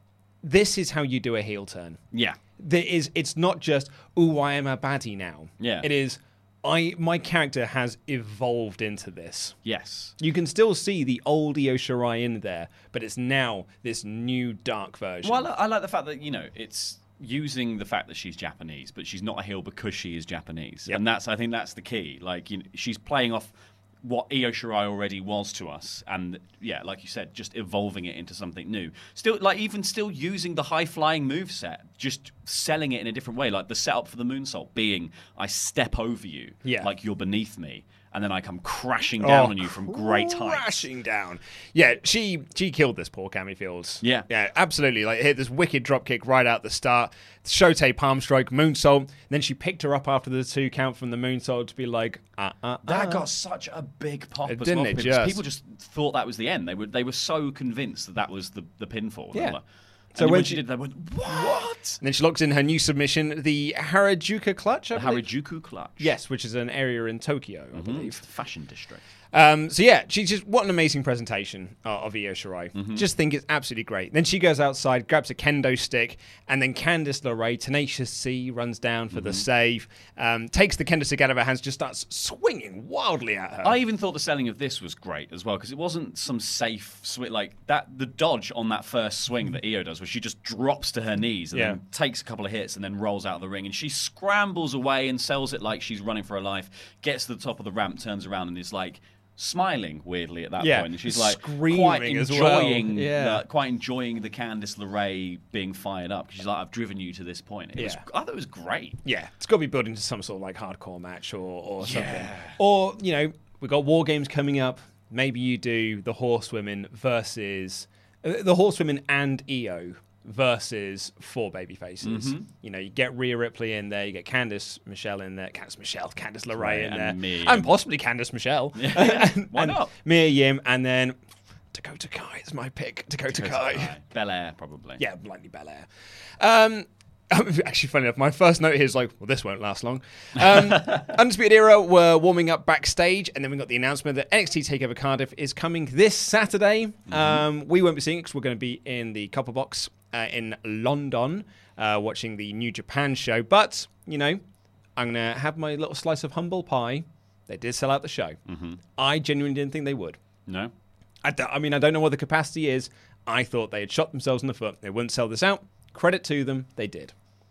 Speaker 9: this is how you do a heel turn.
Speaker 10: Yeah.
Speaker 9: There is, it's not just, ooh, I am a baddie now.
Speaker 10: Yeah.
Speaker 9: It is, I my character has evolved into this.
Speaker 10: Yes.
Speaker 9: You can still see the old Io Shirai in there, but it's now this new dark version.
Speaker 10: Well, I, I like the fact that, you know, it's using the fact that she's Japanese, but she's not a heel because she is Japanese.
Speaker 9: Yep.
Speaker 10: And that's, I think that's the key. Like, you know, she's playing off what Io Shirai already was to us, and yeah, like you said, just evolving it into something new. Still, like even still using the high flying moveset, just selling it in a different way. Like the setup for the moonsault being, I step over you,
Speaker 9: Yeah.
Speaker 10: like you're beneath me, and then I come crashing down
Speaker 9: Oh,
Speaker 10: on you from great heights.
Speaker 9: Crashing down. Yeah, she she killed this poor Cammy Fields.
Speaker 10: Yeah.
Speaker 9: Yeah, absolutely. Like hit this wicked drop kick right out the start. Shote palm strike, moonsault. And then she picked her up after the two count from the moonsault to be like, uh, uh,
Speaker 10: That
Speaker 9: uh.
Speaker 10: got such a big pop
Speaker 9: It
Speaker 10: as
Speaker 9: didn't
Speaker 10: well.
Speaker 9: it,
Speaker 10: People
Speaker 9: just?
Speaker 10: people just thought that was the end. They were they were so convinced that that was the, the pinfall. They
Speaker 9: Yeah.
Speaker 10: were like-
Speaker 9: So
Speaker 10: and
Speaker 9: when
Speaker 10: when
Speaker 9: she-
Speaker 10: she did, they went, what?
Speaker 9: And then she locks in her new submission, the Harajuku clutch. I
Speaker 10: The
Speaker 9: believe?
Speaker 10: Harajuku clutch.
Speaker 9: Yes, which is an area in Tokyo, I
Speaker 10: Mhm.
Speaker 9: believe.
Speaker 10: It's the fashion district.
Speaker 9: Um, so yeah, she just what an amazing presentation uh, of Io Shirai.
Speaker 10: Mm-hmm.
Speaker 9: Just think it's absolutely great. Then she goes outside, grabs a kendo stick, and then Candice LeRae, Tenacious C, runs down for the
Speaker 10: Mm-hmm.
Speaker 9: save, um, takes the kendo stick out of her hands, just starts swinging wildly at her.
Speaker 10: I even thought the selling of this was great as well because it wasn't some safe swing like that. The dodge on that first swing that Io does, where she just drops to her knees and
Speaker 9: Yeah.
Speaker 10: then takes a couple of hits and then rolls out of the ring, and she scrambles away and sells it like she's running for her life. Gets to the top of the ramp, turns around, and is like smiling weirdly at that
Speaker 9: Yeah,
Speaker 10: point. And she's like
Speaker 9: screaming
Speaker 10: quite
Speaker 9: as well.
Speaker 10: enjoying,
Speaker 9: Yeah.
Speaker 10: the, quite enjoying the Candice LeRae being fired up. She's like, I've driven you to this point. It was,
Speaker 9: Yeah.
Speaker 10: I thought it was great.
Speaker 9: Yeah, it's got to be built into some sort of like hardcore match or, or something.
Speaker 10: Yeah.
Speaker 9: Or, you know, we've got War Games coming up. Maybe you do the Horsewomen versus uh, the Horsewomen and Io versus four baby faces.
Speaker 10: Mhm.
Speaker 9: You know, you get Rhea Ripley in there, you get Candice Michelle in there, Candice Michelle, Candice LeRae
Speaker 10: Right,
Speaker 9: in
Speaker 10: and
Speaker 9: there,
Speaker 10: Mia Yim.
Speaker 9: and possibly Candice Michelle. and,
Speaker 10: Why
Speaker 9: and
Speaker 10: not?
Speaker 9: Mia Yim, and then Dakota Kai is my pick. Dakota,
Speaker 10: Dakota
Speaker 9: Kai.
Speaker 10: Kai. Bel Air, probably.
Speaker 9: Yeah, likely Belair. Um, actually, funny enough, my first note here is like, well, this won't last long. Um, Undisputed Era were warming up backstage, and then we got the announcement that N X T TakeOver Cardiff is coming this Saturday.
Speaker 10: Mm-hmm.
Speaker 9: Um, we won't be seeing it because we're going to be in the Copper Box uh, in London uh, watching the New Japan show. But, you know, I'm going to have my little slice of humble pie. They did sell out the show.
Speaker 10: Mm-hmm.
Speaker 9: I genuinely didn't think they would.
Speaker 10: No?
Speaker 9: I, don't- I mean, I don't know what the capacity is. I thought they had shot themselves in the foot. They wouldn't sell this out. Credit to them, they did.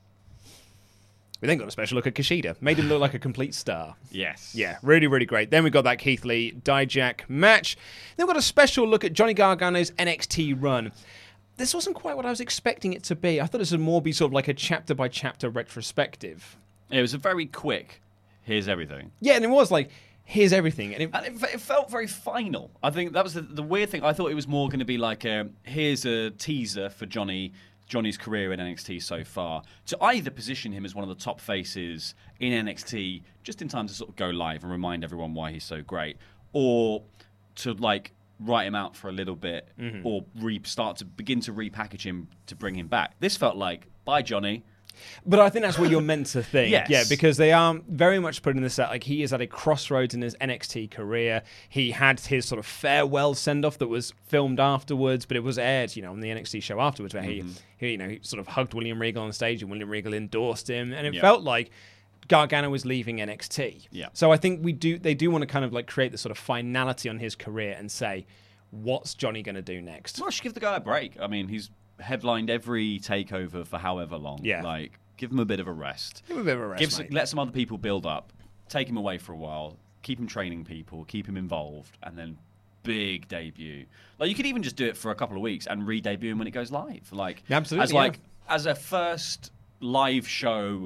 Speaker 9: We then got a special look at Kushida. Made him look like a complete star.
Speaker 10: Yes.
Speaker 9: Yeah, really, really great. Then we got that Keith Lee Dijak match. Then we got a special look at Johnny Gargano's N X T run. This wasn't quite what I was expecting it to be. I thought this would more be sort of like a chapter-by-chapter retrospective.
Speaker 10: It was a very quick, here's everything.
Speaker 9: Yeah, and it was like, here's everything. And it,
Speaker 10: And it, fe- it felt very final. I think that was the, the weird thing. I thought it was more going to be like, a, here's a teaser for Johnny Johnny's career in N X T so far, to either position him as one of the top faces in N X T, just in time to sort of go live and remind everyone why he's so great, or to like write him out for a little bit,
Speaker 9: Mhm.
Speaker 10: or re- start to begin to repackage him to bring him back. This felt like, bye Johnny.
Speaker 9: But I think that's what you're meant to think.
Speaker 10: Yes.
Speaker 9: Yeah, because they are very much putting this out. Like, he is at a crossroads in his N X T career. He had his sort of farewell send-off that was filmed afterwards, but it was aired, you know, on the N X T show afterwards, where
Speaker 10: Mm-hmm.
Speaker 9: he, he, you know, he sort of hugged William Regal on stage, and William Regal endorsed him, and it
Speaker 10: Yeah.
Speaker 9: felt like Gargano was leaving N X T.
Speaker 10: Yeah.
Speaker 9: So I think we do. They do want to kind of like create this sort of finality on his career and say, what's Johnny going to do next?
Speaker 10: Well, I should give the guy a break. I mean, he's headlined every takeover for however long.
Speaker 9: Yeah.
Speaker 10: Like, give him a bit of a rest.
Speaker 9: Give him a bit of a rest,
Speaker 10: Give some,
Speaker 9: mate.
Speaker 10: let some other people build up. Take him away for a while. Keep him training people. Keep him involved. And then big debut. Like, you could even just do it for a couple of weeks and re-debut him when it goes live. Like,
Speaker 9: Absolutely,
Speaker 10: as like
Speaker 9: yeah.
Speaker 10: as a first live show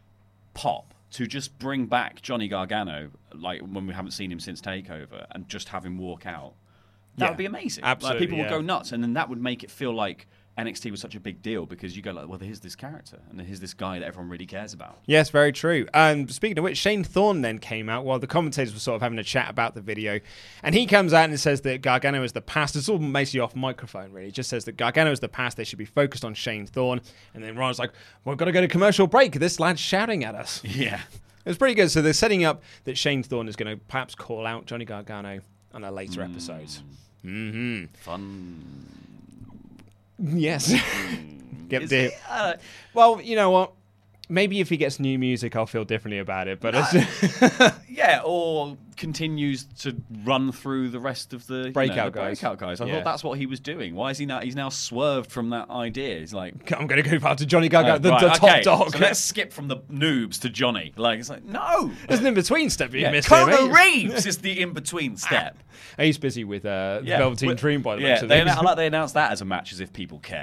Speaker 10: pop to just bring back Johnny Gargano, like when we haven't seen him since TakeOver, and just have him walk out. That
Speaker 9: Yeah,
Speaker 10: would be amazing.
Speaker 9: absolutely,
Speaker 10: Like, people
Speaker 9: yeah.
Speaker 10: would go nuts, and then that would make it feel like N X T was such a big deal because you go like, well, here's this character, and here's this guy that everyone really cares about.
Speaker 9: Yes, very true. And speaking of which, Shane Thorne then came out while the commentators were sort of having a chat about the video. And he comes out and says that Gargano is the past. It's all basically off microphone, really. He just says that Gargano is the past. They should be focused on Shane Thorne. And then Ron's like, well, we've got to go to commercial break. This lad's shouting at us.
Speaker 10: Yeah.
Speaker 9: It was pretty good. So they're setting up that Shane Thorne is going to perhaps call out Johnny Gargano on a later episode. Mm-hmm.
Speaker 10: Fun.
Speaker 9: Yes. Get
Speaker 10: Is
Speaker 9: the,
Speaker 10: it? Uh,
Speaker 9: well, you know what? Maybe if he gets new music, I'll feel differently about it. But
Speaker 10: no.
Speaker 9: it's
Speaker 10: yeah, or continues to run through the rest of the
Speaker 9: breakout
Speaker 10: you know, the
Speaker 9: guys.
Speaker 10: Breakout guys. I
Speaker 9: yeah.
Speaker 10: thought that's what he was doing. Why is he now? He's now swerved from that idea. He's like,
Speaker 9: I'm going to go back to Johnny Gaga,
Speaker 10: uh,
Speaker 9: the,
Speaker 10: right,
Speaker 9: the top
Speaker 10: okay.
Speaker 9: dog.
Speaker 10: So let's skip from the noobs to Johnny. Like it's like no,
Speaker 9: there's an in between step you
Speaker 10: yeah.
Speaker 9: missed.
Speaker 10: Kona Reeves is the in between step.
Speaker 9: He's busy with uh,
Speaker 10: yeah.
Speaker 9: Velveteen Dream by the
Speaker 10: yeah.
Speaker 9: way.
Speaker 10: They, I like they announced that as a match as if people care.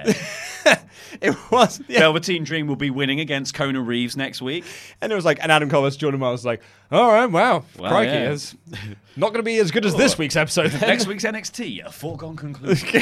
Speaker 9: It was yeah.
Speaker 10: Velveteen Dream will be winning against Kona Reeves next week,
Speaker 9: and it was like, and Adam Cole versus Jordan Miles was like, all right, wow,
Speaker 10: well,
Speaker 9: crikey,
Speaker 10: yeah.
Speaker 9: it's not going to be as good as
Speaker 10: oh.
Speaker 9: this week's episode. Then.
Speaker 10: Next week's N X T, a foregone conclusion.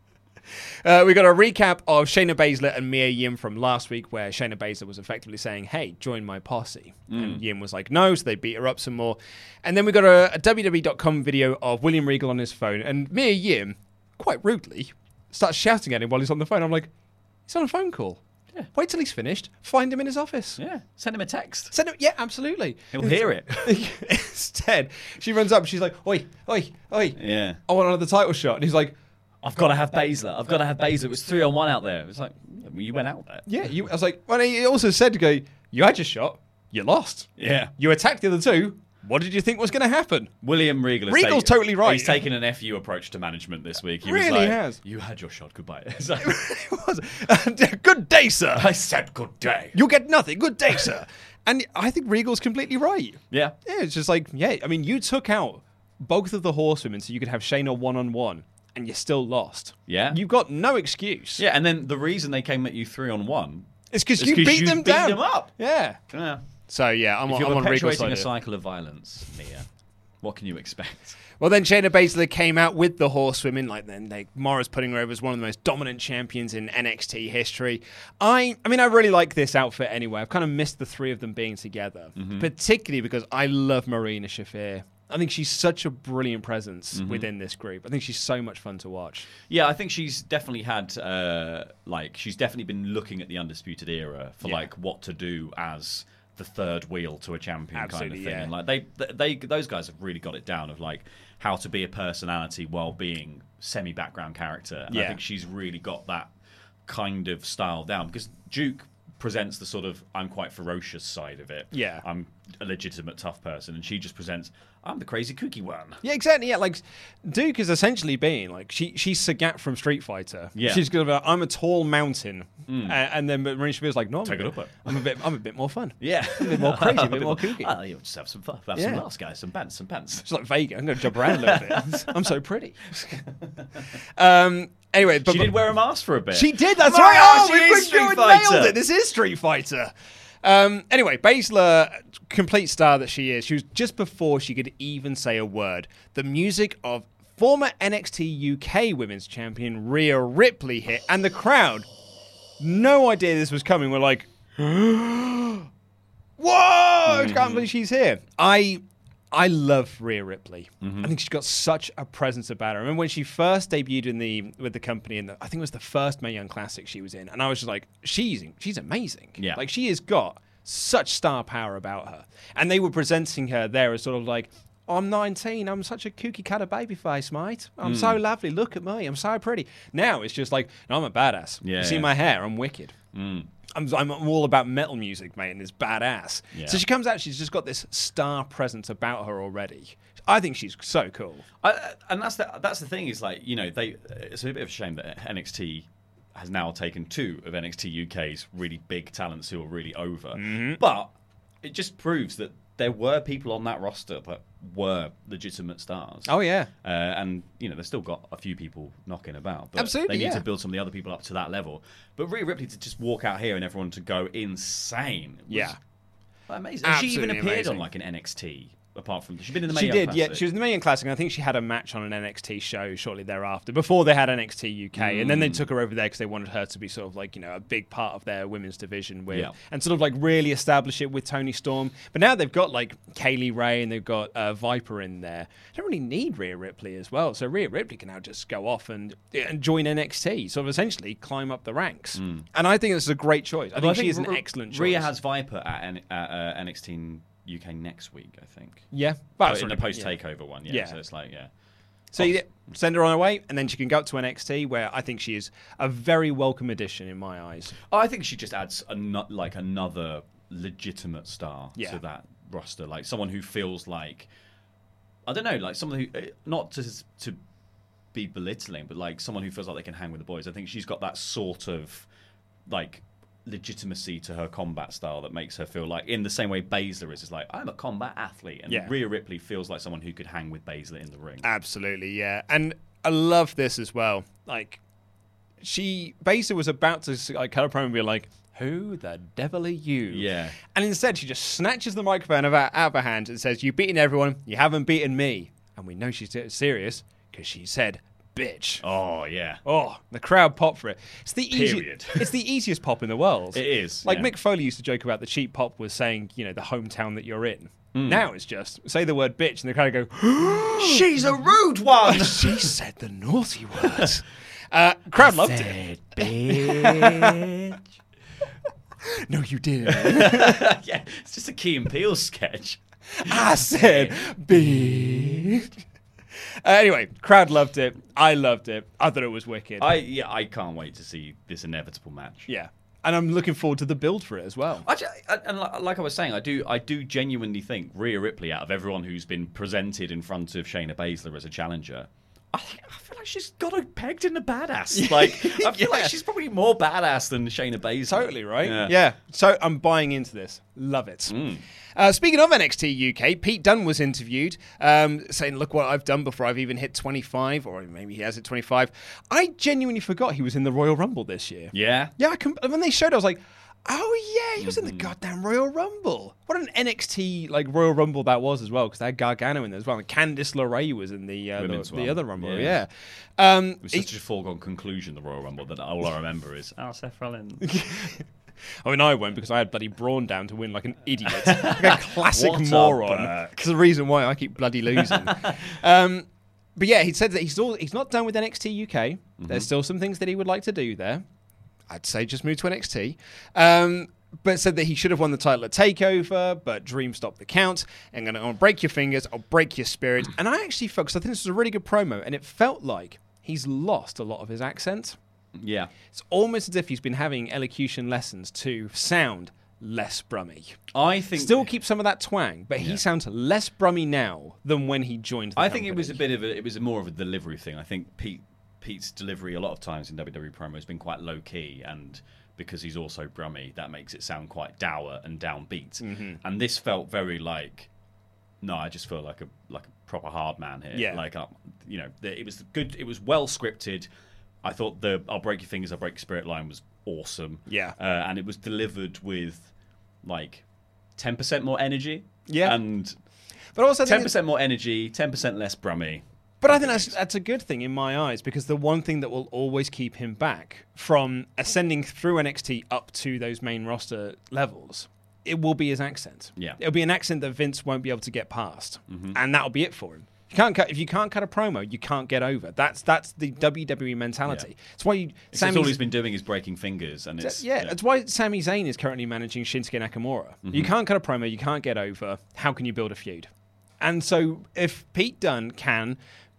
Speaker 9: Uh, we got a recap of Shayna Baszler and Mia Yim from last week, where Shayna Baszler was effectively saying, hey, join my posse. Mm. And Yim was like, no, so they beat her up some more. And then we got a, a W W E dot com video of William Regal on his phone, and Mia Yim, quite rudely, starts shouting at him while he's on the phone. I'm like, he's on a phone call. Yeah. Wait till he's finished. Find him in his office.
Speaker 10: Yeah. Send him a text.
Speaker 9: Send him. Yeah, absolutely.
Speaker 10: He'll hear it.
Speaker 9: Instead, she runs up and she's like, oi, oi, oi.
Speaker 10: Yeah.
Speaker 9: I want another title shot. And he's like,
Speaker 10: I've got to have Baszler. I've got to have Baszler. It was three on one out there. It was like, well, you went out there.
Speaker 9: Yeah. You, I was like, well, he also said to go, you had your shot. You lost.
Speaker 10: Yeah.
Speaker 9: You attacked the other two. What did you think was going to happen?
Speaker 10: William Regal. Is
Speaker 9: Regal's
Speaker 10: taken,
Speaker 9: totally right.
Speaker 10: He's taken an F U approach to management this week. He
Speaker 9: really
Speaker 10: was like,
Speaker 9: has.
Speaker 10: You had your shot. Goodbye. Like,
Speaker 9: it was. Good day, sir.
Speaker 10: I said good day.
Speaker 9: You get nothing. Good day, sir. And I think Regal's completely right.
Speaker 10: Yeah.
Speaker 9: Yeah, it's just like, yeah, I mean, you took out both of the horsewomen so you could have Shayna one-on-one, and you still lost.
Speaker 10: Yeah.
Speaker 9: You've got no excuse.
Speaker 10: Yeah, and then the reason they came at you three-on-one
Speaker 9: is because you beat
Speaker 10: you
Speaker 9: them
Speaker 10: beat
Speaker 9: down.
Speaker 10: them up.
Speaker 9: Yeah.
Speaker 10: Yeah.
Speaker 9: So, yeah, I'm,
Speaker 10: if
Speaker 9: on,
Speaker 10: you're
Speaker 9: I'm on Regal's
Speaker 10: perpetuating
Speaker 9: side.
Speaker 10: a cycle of violence, Mia, what can you expect?
Speaker 9: Well, then Shayna Baszler came out with the horsewomen, like then they Morris putting her over as one of the most dominant champions in N X T history. I, I mean, I really like this outfit anyway. I've kind of missed the three of them being together, mm-hmm. particularly because I love Marina Shafir. I think she's such a brilliant presence mm-hmm. within this group. I think she's so much fun to watch.
Speaker 10: Yeah, I think she's definitely had, uh, like, she's definitely been looking at the Undisputed Era for, yeah. like, what to do as the third wheel to a champion
Speaker 9: Absolutely,
Speaker 10: kind of thing.
Speaker 9: yeah.
Speaker 10: And, like, they, they, those guys have really got it down of, like, how to be a personality while being semi-background character. And
Speaker 9: yeah.
Speaker 10: I think she's really got that kind of style down because Duke presents the sort of I'm quite ferocious side of it.
Speaker 9: Yeah.
Speaker 10: I'm a legitimate tough person, and she just presents I'm the crazy kooky one.
Speaker 9: Yeah, exactly. Yeah, like Duke is essentially being like she she's Sagat from Street Fighter.
Speaker 10: Yeah.
Speaker 9: She's gonna be, I'm a tall mountain,
Speaker 10: mm.
Speaker 9: uh, and then Marina Shafir's like, no, I'm
Speaker 10: Take
Speaker 9: a,
Speaker 10: it up.
Speaker 9: I'm a bit I'm a bit more fun.
Speaker 10: Yeah,
Speaker 9: I'm a bit more crazy, a bit more kooky.
Speaker 10: Well, you just have some fun. Have
Speaker 9: Yeah.
Speaker 10: some laughs, guys. Some pants, some pants.
Speaker 9: She's like Vega. I'm gonna jump around a little bit. I'm so pretty. um. Anyway, but,
Speaker 10: she did wear a mask for a bit.
Speaker 9: She did. That's
Speaker 10: oh,
Speaker 9: right. Oh,
Speaker 10: she
Speaker 9: we
Speaker 10: is Street
Speaker 9: nailed
Speaker 10: Fighter.
Speaker 9: it. This is Street Fighter. Um, anyway, Baszler, complete star that she is. She was just before she could even say a word. The music of former N X T U K Women's Champion Rhea Ripley hit, and the crowd, no idea this was coming. We're like, whoa! I can't believe she's here. I. I love Rhea Ripley. Mm-hmm. I think she's got such a presence about her. I remember when she first debuted in the with the company, and I think it was the first Mae Young Classic she was in, and I was just like, she's she's amazing.
Speaker 10: Yeah.
Speaker 9: Like she has got such star power about her. And they were presenting her there as sort of like, I'm nineteen, I'm such a kooky cut of baby face, mate. I'm mm. so lovely, look at me, I'm so pretty. Now it's just like, no, I'm a badass.
Speaker 10: Yeah,
Speaker 9: you see
Speaker 10: yeah.
Speaker 9: my hair, I'm wicked.
Speaker 10: Mm.
Speaker 9: I'm, I'm all about metal music, mate, and it's badass.
Speaker 10: Yeah.
Speaker 9: So she comes out, she's just got this star presence about her already. I think she's so cool.
Speaker 10: I, and that's the that's the thing is like, you know, they it's a bit of a shame that N X T has now taken two of N X T U K's really big talents who are really over.
Speaker 9: Mm-hmm.
Speaker 10: But it just proves that there were people on that roster that were legitimate stars.
Speaker 9: Oh, yeah.
Speaker 10: Uh, and, you know, they've still got a few people knocking about. But
Speaker 9: Absolutely,
Speaker 10: they need
Speaker 9: yeah.
Speaker 10: to build some of the other people up to that level. But Rhea Ripley to just walk out here and everyone to go insane. Was
Speaker 9: Yeah.
Speaker 10: amazing. And she even
Speaker 9: Absolutely
Speaker 10: appeared
Speaker 9: amazing.
Speaker 10: on, like, an N X T. Apart from, she'd been in the Mae
Speaker 9: She
Speaker 10: Young
Speaker 9: did,
Speaker 10: Classic.
Speaker 9: yeah. She was in the Mae Young Classic, and I think she had a match on an N X T show shortly thereafter, before they had N X T U K, mm. and then they took her over there because they wanted her to be sort of like, you know, a big part of their women's division with,
Speaker 10: Yeah.
Speaker 9: and sort of like really establish it with Toni Storm. But now they've got like Kaylee Ray and they've got uh, Viper in there. They don't really need Rhea Ripley as well, so Rhea Ripley can now just go off and, and join N X T, sort of essentially climb up the ranks. Mm. And I think this is a great choice. I, think,
Speaker 10: I think
Speaker 9: she is an
Speaker 10: R-
Speaker 9: excellent choice.
Speaker 10: Rhea has Viper at, N- at uh, N X T U K next week, I think.
Speaker 9: Yeah.
Speaker 10: Well,
Speaker 9: Well,
Speaker 10: in the post takeover
Speaker 9: yeah.
Speaker 10: one, yeah.
Speaker 9: Yeah.
Speaker 10: So it's like, yeah.
Speaker 9: So you send her on her way, and then she can go up to N X T, where I think she is a very welcome addition in my eyes.
Speaker 10: Oh, I think she just adds a, like another legitimate star
Speaker 9: yeah.
Speaker 10: to that roster, like someone who feels like, I don't know, like someone who, not to to be belittling, but like someone who feels like they can hang with the boys. I think she's got that sort of like legitimacy to her combat style that makes her feel like, in the same way Baszler is, is like, I'm a combat athlete, and
Speaker 9: yeah.
Speaker 10: Rhea Ripley feels like someone who could hang with Baszler in the ring.
Speaker 9: Absolutely, yeah. And I love this as well. Like, she, Baszler was about to like cut a promo and be like, who the devil are you?
Speaker 10: Yeah.
Speaker 9: And instead she just snatches the microphone out of her hand and says, you've beaten everyone, you haven't beaten me. And we know she's serious because she said, bitch.
Speaker 10: Oh, yeah.
Speaker 9: Oh, the crowd popped for it. It's the
Speaker 10: Period.
Speaker 9: Easy, it's the easiest pop in the world.
Speaker 10: It is.
Speaker 9: Like
Speaker 10: yeah.
Speaker 9: Mick Foley used to joke about the cheap pop was saying, you know, the hometown that you're in.
Speaker 10: Mm.
Speaker 9: Now it's just say the word bitch and the crowd go,
Speaker 10: she's a rude one.
Speaker 9: She said the naughty words. uh, crowd loved it.
Speaker 10: Bitch.
Speaker 9: No, you didn't.
Speaker 10: Yeah, it's just a Key and Peele sketch.
Speaker 9: I said bitch. Uh, anyway, crowd loved it. I loved it. I thought it was wicked.
Speaker 10: I yeah, I can't wait to see this inevitable match.
Speaker 9: Yeah, and I'm looking forward to the build for it as well.
Speaker 10: Actually, and like I was saying, I do I do genuinely think Rhea Ripley, out of everyone who's been presented in front of Shayna Baszler as a challenger, I, I feel like she's got her pegged in the badass. Like I feel yeah. like she's probably more badass than Shayna Baszler.
Speaker 9: Totally right.
Speaker 10: Yeah.
Speaker 9: yeah. So I'm buying into this. Love it.
Speaker 10: Mm.
Speaker 9: Uh, speaking of N X T U K, Pete Dunne was interviewed, um, saying, look what I've done before I've even hit twenty-five, or maybe he has hit twenty-five. I genuinely forgot he was in the Royal Rumble this year.
Speaker 10: Yeah?
Speaker 9: Yeah, I can, when they showed it, I was like, oh yeah, he was mm-hmm. in the goddamn Royal Rumble. What an N X T like Royal Rumble that was as well, because they had Gargano in there as well. And Candice LeRae was in the uh, the, the other Rumble. Yeah. yeah. Um,
Speaker 10: it was such he, a foregone conclusion, the Royal Rumble, that all I remember is, oh, Seth Rollins.
Speaker 9: I mean, I won't because I had bloody Braun down to win like an idiot. Like a classic
Speaker 10: what
Speaker 9: moron. That's the reason why I keep bloody losing. um, but yeah, he said that he's all, he's not done with N X T U K. Mm-hmm. There's still some things that he would like to do there. I'd say just move to N X T. Um, but said that he should have won the title at TakeOver, but Dream stopped the count. And I'm going to break your fingers, I'll break your spirit. And I actually felt, because I think this was a really good promo, and it felt like he's lost a lot of his accent.
Speaker 10: Yeah.
Speaker 9: It's almost as if he's been having elocution lessons to sound less Brummy.
Speaker 10: I think
Speaker 9: still keep some of that twang, but
Speaker 10: yeah.
Speaker 9: he sounds less Brummy now than when he joined the
Speaker 10: I
Speaker 9: company.
Speaker 10: think it was a bit of a, it was more of a delivery thing. I think Pete Pete's delivery a lot of times in W W E promo has been quite low key, and because he's also Brummy, that makes it sound quite dour and downbeat.
Speaker 9: Mm-hmm.
Speaker 10: And this felt very like, no, I just feel like a like a proper hard man here.
Speaker 9: Yeah.
Speaker 10: Like, uh, you know, the, it was good. It was well scripted. I thought the "I'll break your fingers, I'll break your spirit" line was awesome.
Speaker 9: Yeah,
Speaker 10: uh, and it was delivered with like ten percent more energy.
Speaker 9: Yeah,
Speaker 10: and
Speaker 9: but also
Speaker 10: ten percent more energy, ten percent less Brummy.
Speaker 9: But I think that's that's a good thing in my eyes, because the one thing that will always keep him back from ascending through N X T up to those main roster levels, it will be his accent.
Speaker 10: Yeah,
Speaker 9: it'll be an accent that Vince won't be able to get past,
Speaker 10: mm-hmm.
Speaker 9: and that'll be it for him. You can't cut, if you can't cut a promo, you can't get over. That's that's the W W E mentality.
Speaker 10: Yeah.
Speaker 9: It's why you,
Speaker 10: Sammy's, all he's been doing is breaking fingers, and it's
Speaker 9: yeah.
Speaker 10: yeah.
Speaker 9: That's why Sami Zayn is currently managing Shinsuke Nakamura.
Speaker 10: Mm-hmm.
Speaker 9: You can't cut a promo, you can't get over. How can you build a feud? And so if Pete Dunne can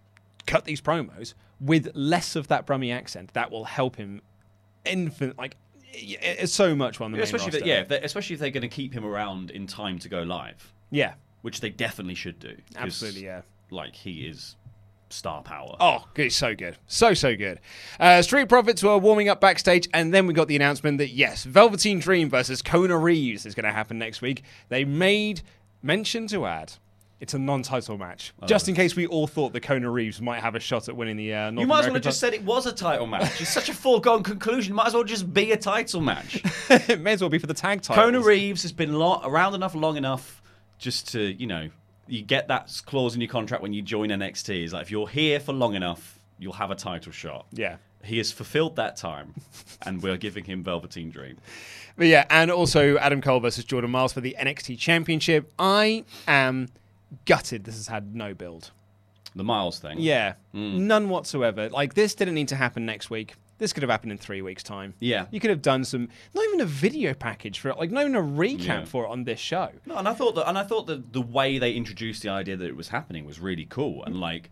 Speaker 9: cut these promos with less of that Brummy accent, that will help him infinite like it's so much on the
Speaker 10: yeah,
Speaker 9: main
Speaker 10: especially
Speaker 9: roster.
Speaker 10: If they, yeah, if especially if they're going to keep him around in time to go live.
Speaker 9: Yeah,
Speaker 10: which they definitely should do.
Speaker 9: Absolutely, yeah.
Speaker 10: Like he is star power.
Speaker 9: Oh, it's so good. So, so good. Uh, Street Profits were warming up backstage, and then we got the announcement that, yes, Velveteen Dream versus Kona Reeves is going to happen next week. They made mention to add it's a non-title match, oh. just in case we all thought that Kona Reeves might have a shot at winning the uh, North
Speaker 10: You might
Speaker 9: American
Speaker 10: as well have just
Speaker 9: title.
Speaker 10: said it was a title match. It's such a foregone conclusion. Might as well just be a title match.
Speaker 9: It may as well be for the tag titles.
Speaker 10: Kona Reeves has been lo- around enough long enough just to, you know, you get that clause in your contract when you join N X T. It's like, if you're here for long enough, you'll have a title shot.
Speaker 9: Yeah.
Speaker 10: He has fulfilled that time, and we're giving him Velveteen Dream.
Speaker 9: But yeah, and also Adam Cole versus Jordan Miles for the N X T Championship. I am gutted this has had no build.
Speaker 10: The Miles thing?
Speaker 9: Yeah.
Speaker 10: Mm.
Speaker 9: None whatsoever. Like, this didn't need to happen next week. This could have happened in three weeks' time.
Speaker 10: Yeah.
Speaker 9: You could have done some, not even a video package for it, like not even a recap
Speaker 10: Yeah.
Speaker 9: for it on this show.
Speaker 10: No, and I thought that, and I thought that the way they introduced the idea that it was happening was really cool, and like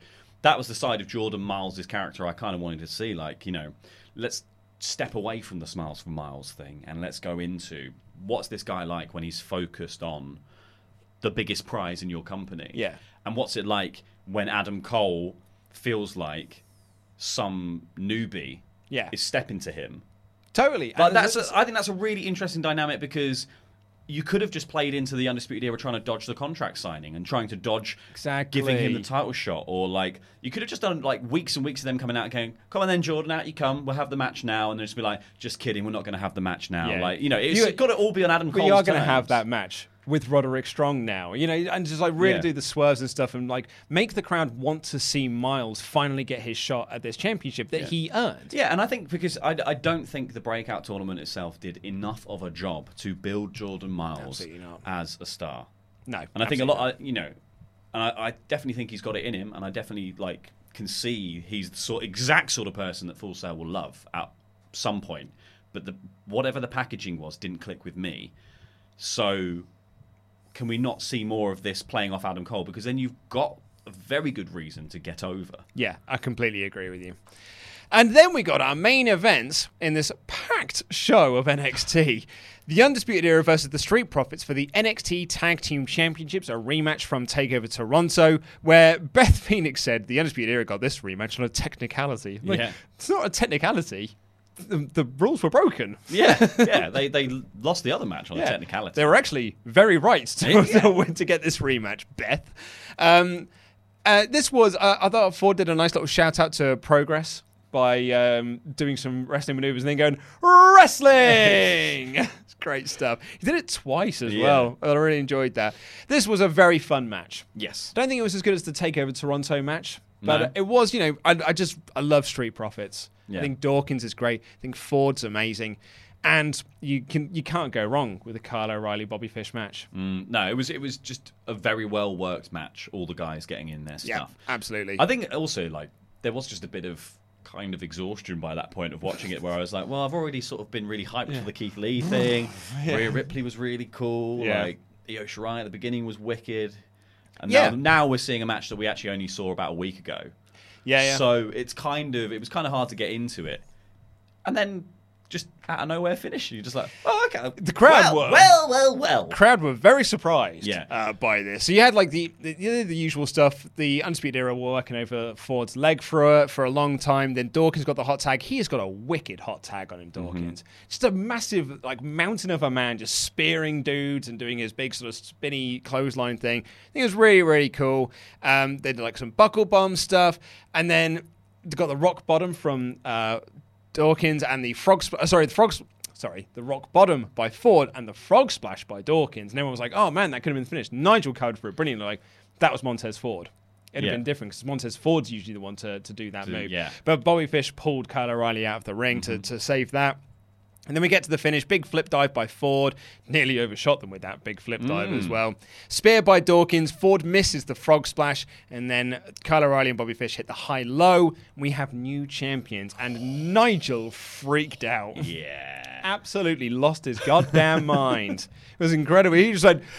Speaker 10: that was the side of Jordan Miles' character I kind of wanted to see. Like, you know, let's step away from the Smiles for Miles thing and let's go into what's this guy like when he's focused on the biggest prize in your company.
Speaker 9: Yeah.
Speaker 10: And what's it like when Adam Cole feels like some newbie
Speaker 9: yeah.
Speaker 10: is stepping to him.
Speaker 9: Totally.
Speaker 10: But
Speaker 9: And
Speaker 10: that's
Speaker 9: that's-
Speaker 10: a, I think that's a really interesting dynamic because you could have just played into the Undisputed Era trying to dodge the contract signing and trying to dodge
Speaker 9: Exactly.
Speaker 10: giving him the title shot. Or, like, you could have just done, like, weeks and weeks of them coming out and going, come on then, Jordan, out you come. We'll have the match now. And then just be like, just kidding, we're not going to have the match now.
Speaker 9: Yeah.
Speaker 10: Like, you know, it's
Speaker 9: You-
Speaker 10: got to all be on Adam Cole's
Speaker 9: We are going to
Speaker 10: terms.
Speaker 9: have that match with Roderick Strong now, you know, and just like really
Speaker 10: Yeah.
Speaker 9: do the swerves and stuff and like make the crowd want to see Miles finally get his shot at this championship that
Speaker 10: Yeah.
Speaker 9: he earned.
Speaker 10: Yeah, and I think because I, I don't think the breakout tournament itself did enough of a job to build Jordan Miles
Speaker 9: Absolutely not.
Speaker 10: as a star.
Speaker 9: No,
Speaker 10: and I think a
Speaker 9: absolutely
Speaker 10: lot, I, you know, and I, I definitely think he's got it in him, and I definitely like can see he's the sort exact sort of person that Full Sail will love at some point. But the whatever the packaging was didn't click with me. So can we not see more of this playing off Adam Cole? Because then you've got a very good reason to get over.
Speaker 9: Yeah, I completely agree with you. And then we got our main events in this packed show of N X T. The Undisputed Era versus the Street Profits for the N X T Tag Team Championships, a rematch from TakeOver Toronto, where Beth Phoenix said the Undisputed Era got this rematch on a technicality. Like,
Speaker 10: Yeah.
Speaker 9: It's not a technicality. The, the rules were broken.
Speaker 10: Yeah, yeah. They they lost the other match on
Speaker 9: Yeah.
Speaker 10: a technicality.
Speaker 9: They were actually very right to,
Speaker 10: Yeah.
Speaker 9: to, to get this rematch, Beth. Um, uh, this was, uh, I thought Ford did a nice little shout out to Progress by um, doing some wrestling maneuvers and then going, wrestling! It's great stuff. He did it twice as
Speaker 10: Yeah.
Speaker 9: well. I really enjoyed that. This was a very fun match.
Speaker 10: Yes.
Speaker 9: Don't think it was as good as the TakeOver Toronto match, but
Speaker 10: No.
Speaker 9: it was, you know, I, I just, I love Street Profits.
Speaker 10: Yeah.
Speaker 9: I think Dawkins is great. I think Ford's amazing. And you can you can't go wrong with a Kyle O'Reilly Bobby Fish match.
Speaker 10: Mm, no, it was it was just a very well worked match. All the guys getting in their
Speaker 9: Yeah,
Speaker 10: stuff.
Speaker 9: absolutely.
Speaker 10: I think also like there was just a bit of kind of exhaustion by that point of watching it, where I was like, well, I've already sort of been really hyped
Speaker 9: Yeah.
Speaker 10: for the Keith Lee thing.
Speaker 9: Yeah.
Speaker 10: Rhea Ripley was really cool.
Speaker 9: Yeah.
Speaker 10: Like Io Shirai at the beginning was wicked. And
Speaker 9: Yeah.
Speaker 10: now, now we're seeing a match that we actually only saw about a week ago.
Speaker 9: Yeah, yeah.
Speaker 10: So it's kind of it was kind of hard to get into it, and then just out of nowhere finish. You're just like, oh, okay.
Speaker 9: The crowd
Speaker 10: well,
Speaker 9: were
Speaker 10: well, well, well.
Speaker 9: crowd were very surprised
Speaker 10: Yeah.
Speaker 9: uh, by this. So you had like the the, the usual stuff. The Undisputed Era were working over Ford's leg for a, for a long time. Then Dawkins got the hot tag. He has got a wicked hot tag on him, Dawkins.
Speaker 10: Mm-hmm.
Speaker 9: Just a massive like mountain of a man just spearing dudes and doing his big sort of spinny clothesline thing. I think it was really, really cool. Um, they did like some buckle bomb stuff. And then they got the rock bottom from uh, Dawkins and the frog... Sp- uh, sorry, the frogs... Sorry, the rock bottom by Ford and the frog splash by Dawkins. And everyone was like, oh man, that could have been finished. Nigel covered for it brilliantly. Like, that was Montez Ford. It'd have
Speaker 10: Yeah.
Speaker 9: been different because Montez Ford's usually the one to, to do that
Speaker 10: To-
Speaker 9: move.
Speaker 10: yeah.
Speaker 9: But Bobby Fish pulled Kyle O'Reilly out of the ring to, to save that. And then we get to the finish. Big flip dive by Ford. Nearly overshot them with that big flip dive
Speaker 10: Mm.
Speaker 9: as well. Spear by Dawkins. Ford misses the frog splash. And then Kyle O'Reilly and Bobby Fish hit the high low. We have new champions. And Nigel freaked out.
Speaker 10: Yeah.
Speaker 9: Absolutely lost his goddamn mind. It was incredible. He just said,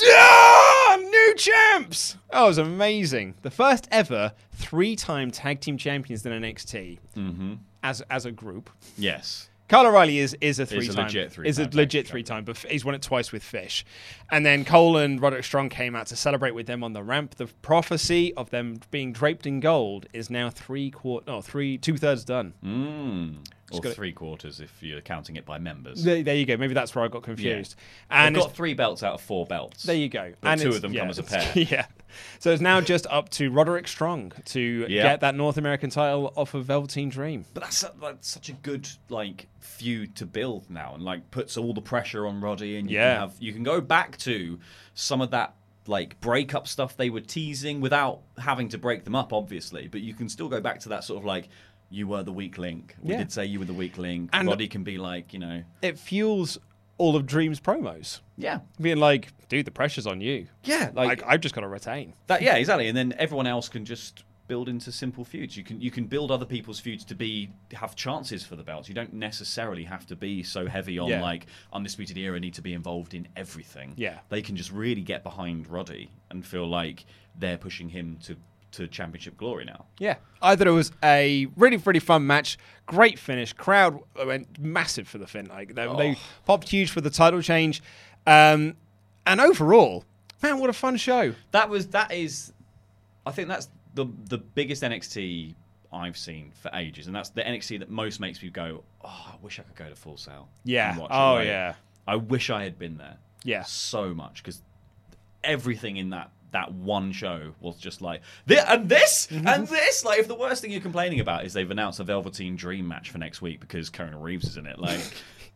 Speaker 9: "Ah, new champs!" Oh, it was amazing. The first ever three-time tag team champions in N X T
Speaker 10: Mm-hmm.
Speaker 9: as as a group.
Speaker 10: Yes.
Speaker 9: Kyle O'Reilly is is a
Speaker 10: Is a
Speaker 9: three-time,
Speaker 10: legit three-time
Speaker 9: is a
Speaker 10: tag
Speaker 9: legit
Speaker 10: team
Speaker 9: three-time, but he's won it twice with Fish. And then Cole and Roderick Strong came out to celebrate with them on the ramp. The prophecy of them being draped in gold is now three quarter, no, three two thirds done.
Speaker 10: Mm. Or
Speaker 9: got it.
Speaker 10: three quarters if you're counting it by members.
Speaker 9: There, there you go. Maybe that's where I got confused.
Speaker 10: Yeah.
Speaker 9: And
Speaker 10: They've
Speaker 9: it's-
Speaker 10: got three belts out of four belts.
Speaker 9: There you go.
Speaker 10: But
Speaker 9: and
Speaker 10: two
Speaker 9: it's-
Speaker 10: of them
Speaker 9: yeah,
Speaker 10: come as a
Speaker 9: it's-
Speaker 10: pair.
Speaker 9: Yeah. So it's now just up to Roderick Strong to
Speaker 10: Yeah.
Speaker 9: get that North American title off of Velveteen Dream.
Speaker 10: But that's, that's such a good like feud to build now, and like puts all the pressure on Roddy, and you
Speaker 9: Yeah.
Speaker 10: can have you can go back to some of that like breakup stuff they were teasing without having to break them up, obviously. But you can still go back to that sort of like, you were the weak link. We
Speaker 9: Yeah.
Speaker 10: did say you were the weak link.
Speaker 9: And-
Speaker 10: Roddy can be like, you know,
Speaker 9: It fuels all of Dream's promos.
Speaker 10: yeah.
Speaker 9: Being like, dude, the pressure's on you.
Speaker 10: Yeah,
Speaker 9: Like,
Speaker 10: like-
Speaker 9: I've just got to retain.
Speaker 10: That yeah, exactly. And then everyone else can just build into simple feuds. You can you can build other people's feuds to be have chances for the belts. You don't necessarily have to be so heavy on
Speaker 9: Yeah.
Speaker 10: like Undisputed Era need to be involved in everything.
Speaker 9: Yeah.
Speaker 10: They can just really get behind Roddy and feel like they're pushing him to to championship glory now.
Speaker 9: Yeah, I thought it was a really, really fun match. Great finish. Crowd went massive for the Finn. Like they, oh. they popped huge for the title change, um, and overall, man, what a fun show.
Speaker 10: That was that is, I think that's the the biggest N X T I've seen for ages, and that's the N X T that most makes me go, oh, I wish I could go to Full Sail.
Speaker 9: Yeah.
Speaker 10: And watch
Speaker 9: oh
Speaker 10: it. Like,
Speaker 9: yeah.
Speaker 10: I wish I had been there.
Speaker 9: Yeah.
Speaker 10: So much because everything in that. That one show was just like this and this and this. Like, if the worst thing you're complaining about is they've announced a Velveteen Dream match for next week because Keanu Reeves is in it, like,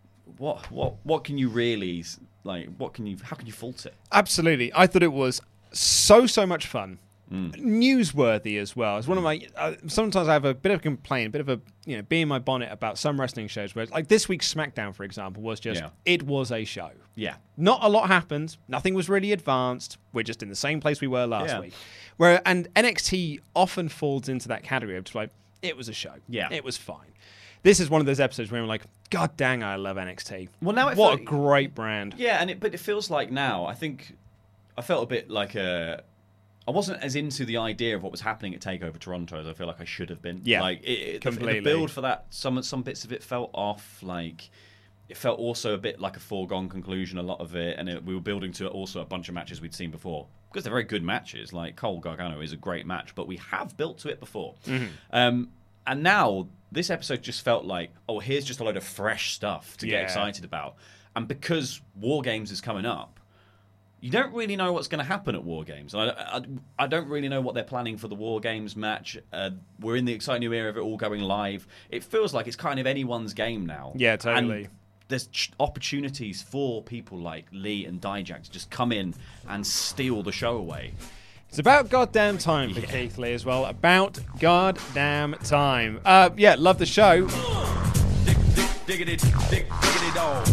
Speaker 10: what, what, what can you really like? What can you? How can you fault it?
Speaker 9: Absolutely, I thought it was so so much fun,
Speaker 10: mm.
Speaker 9: newsworthy as well. It's one of my. Uh, sometimes I have a bit of a complaint, a bit of a you know, bee in my bonnet about some wrestling shows where, like this week's SmackDown, for example, was just
Speaker 10: yeah.
Speaker 9: it was a show.
Speaker 10: Yeah.
Speaker 9: Not a lot happened. Nothing was really advanced. We're just in the same place we were last
Speaker 10: yeah.
Speaker 9: week. Where and N X T often falls into that category of just like, it was a show.
Speaker 10: Yeah.
Speaker 9: It was fine. This is one of those episodes where I'm like, God dang, I love N X T.
Speaker 10: Well, now it
Speaker 9: what
Speaker 10: feel,
Speaker 9: a great brand.
Speaker 10: Yeah, and it but it feels like now, I think I felt a bit like a I wasn't as into the idea of what was happening at TakeOver Toronto as I feel like I should have been.
Speaker 9: Yeah,
Speaker 10: like it, it,
Speaker 9: completely.
Speaker 10: The, the build for that, some some bits of it felt off. Like it felt also a bit like a foregone conclusion. A lot of it, and it, we were building to also a bunch of matches we'd seen before because they're very good matches. Like Cole Gargano is a great match, but we have built to it before.
Speaker 9: Mm-hmm.
Speaker 10: Um, and now this episode just felt like, oh, here's just a load of fresh stuff to
Speaker 9: yeah.
Speaker 10: get excited about. And because War Games is coming up, you don't really know what's going to happen at War Games. I, I, I don't really know what they're planning for the War Games match. Uh, we're in the exciting new era of it all going live. It feels like it's kind of anyone's game now.
Speaker 9: Yeah, totally.
Speaker 10: And there's ch- opportunities for people like Lee and Dijak to just come in and steal the show away.
Speaker 9: It's about goddamn time for
Speaker 10: yeah.
Speaker 9: Keith Lee as well. About goddamn time. Uh, yeah, love the show.
Speaker 5: Dig, dig, diggity, dig, diggity dog.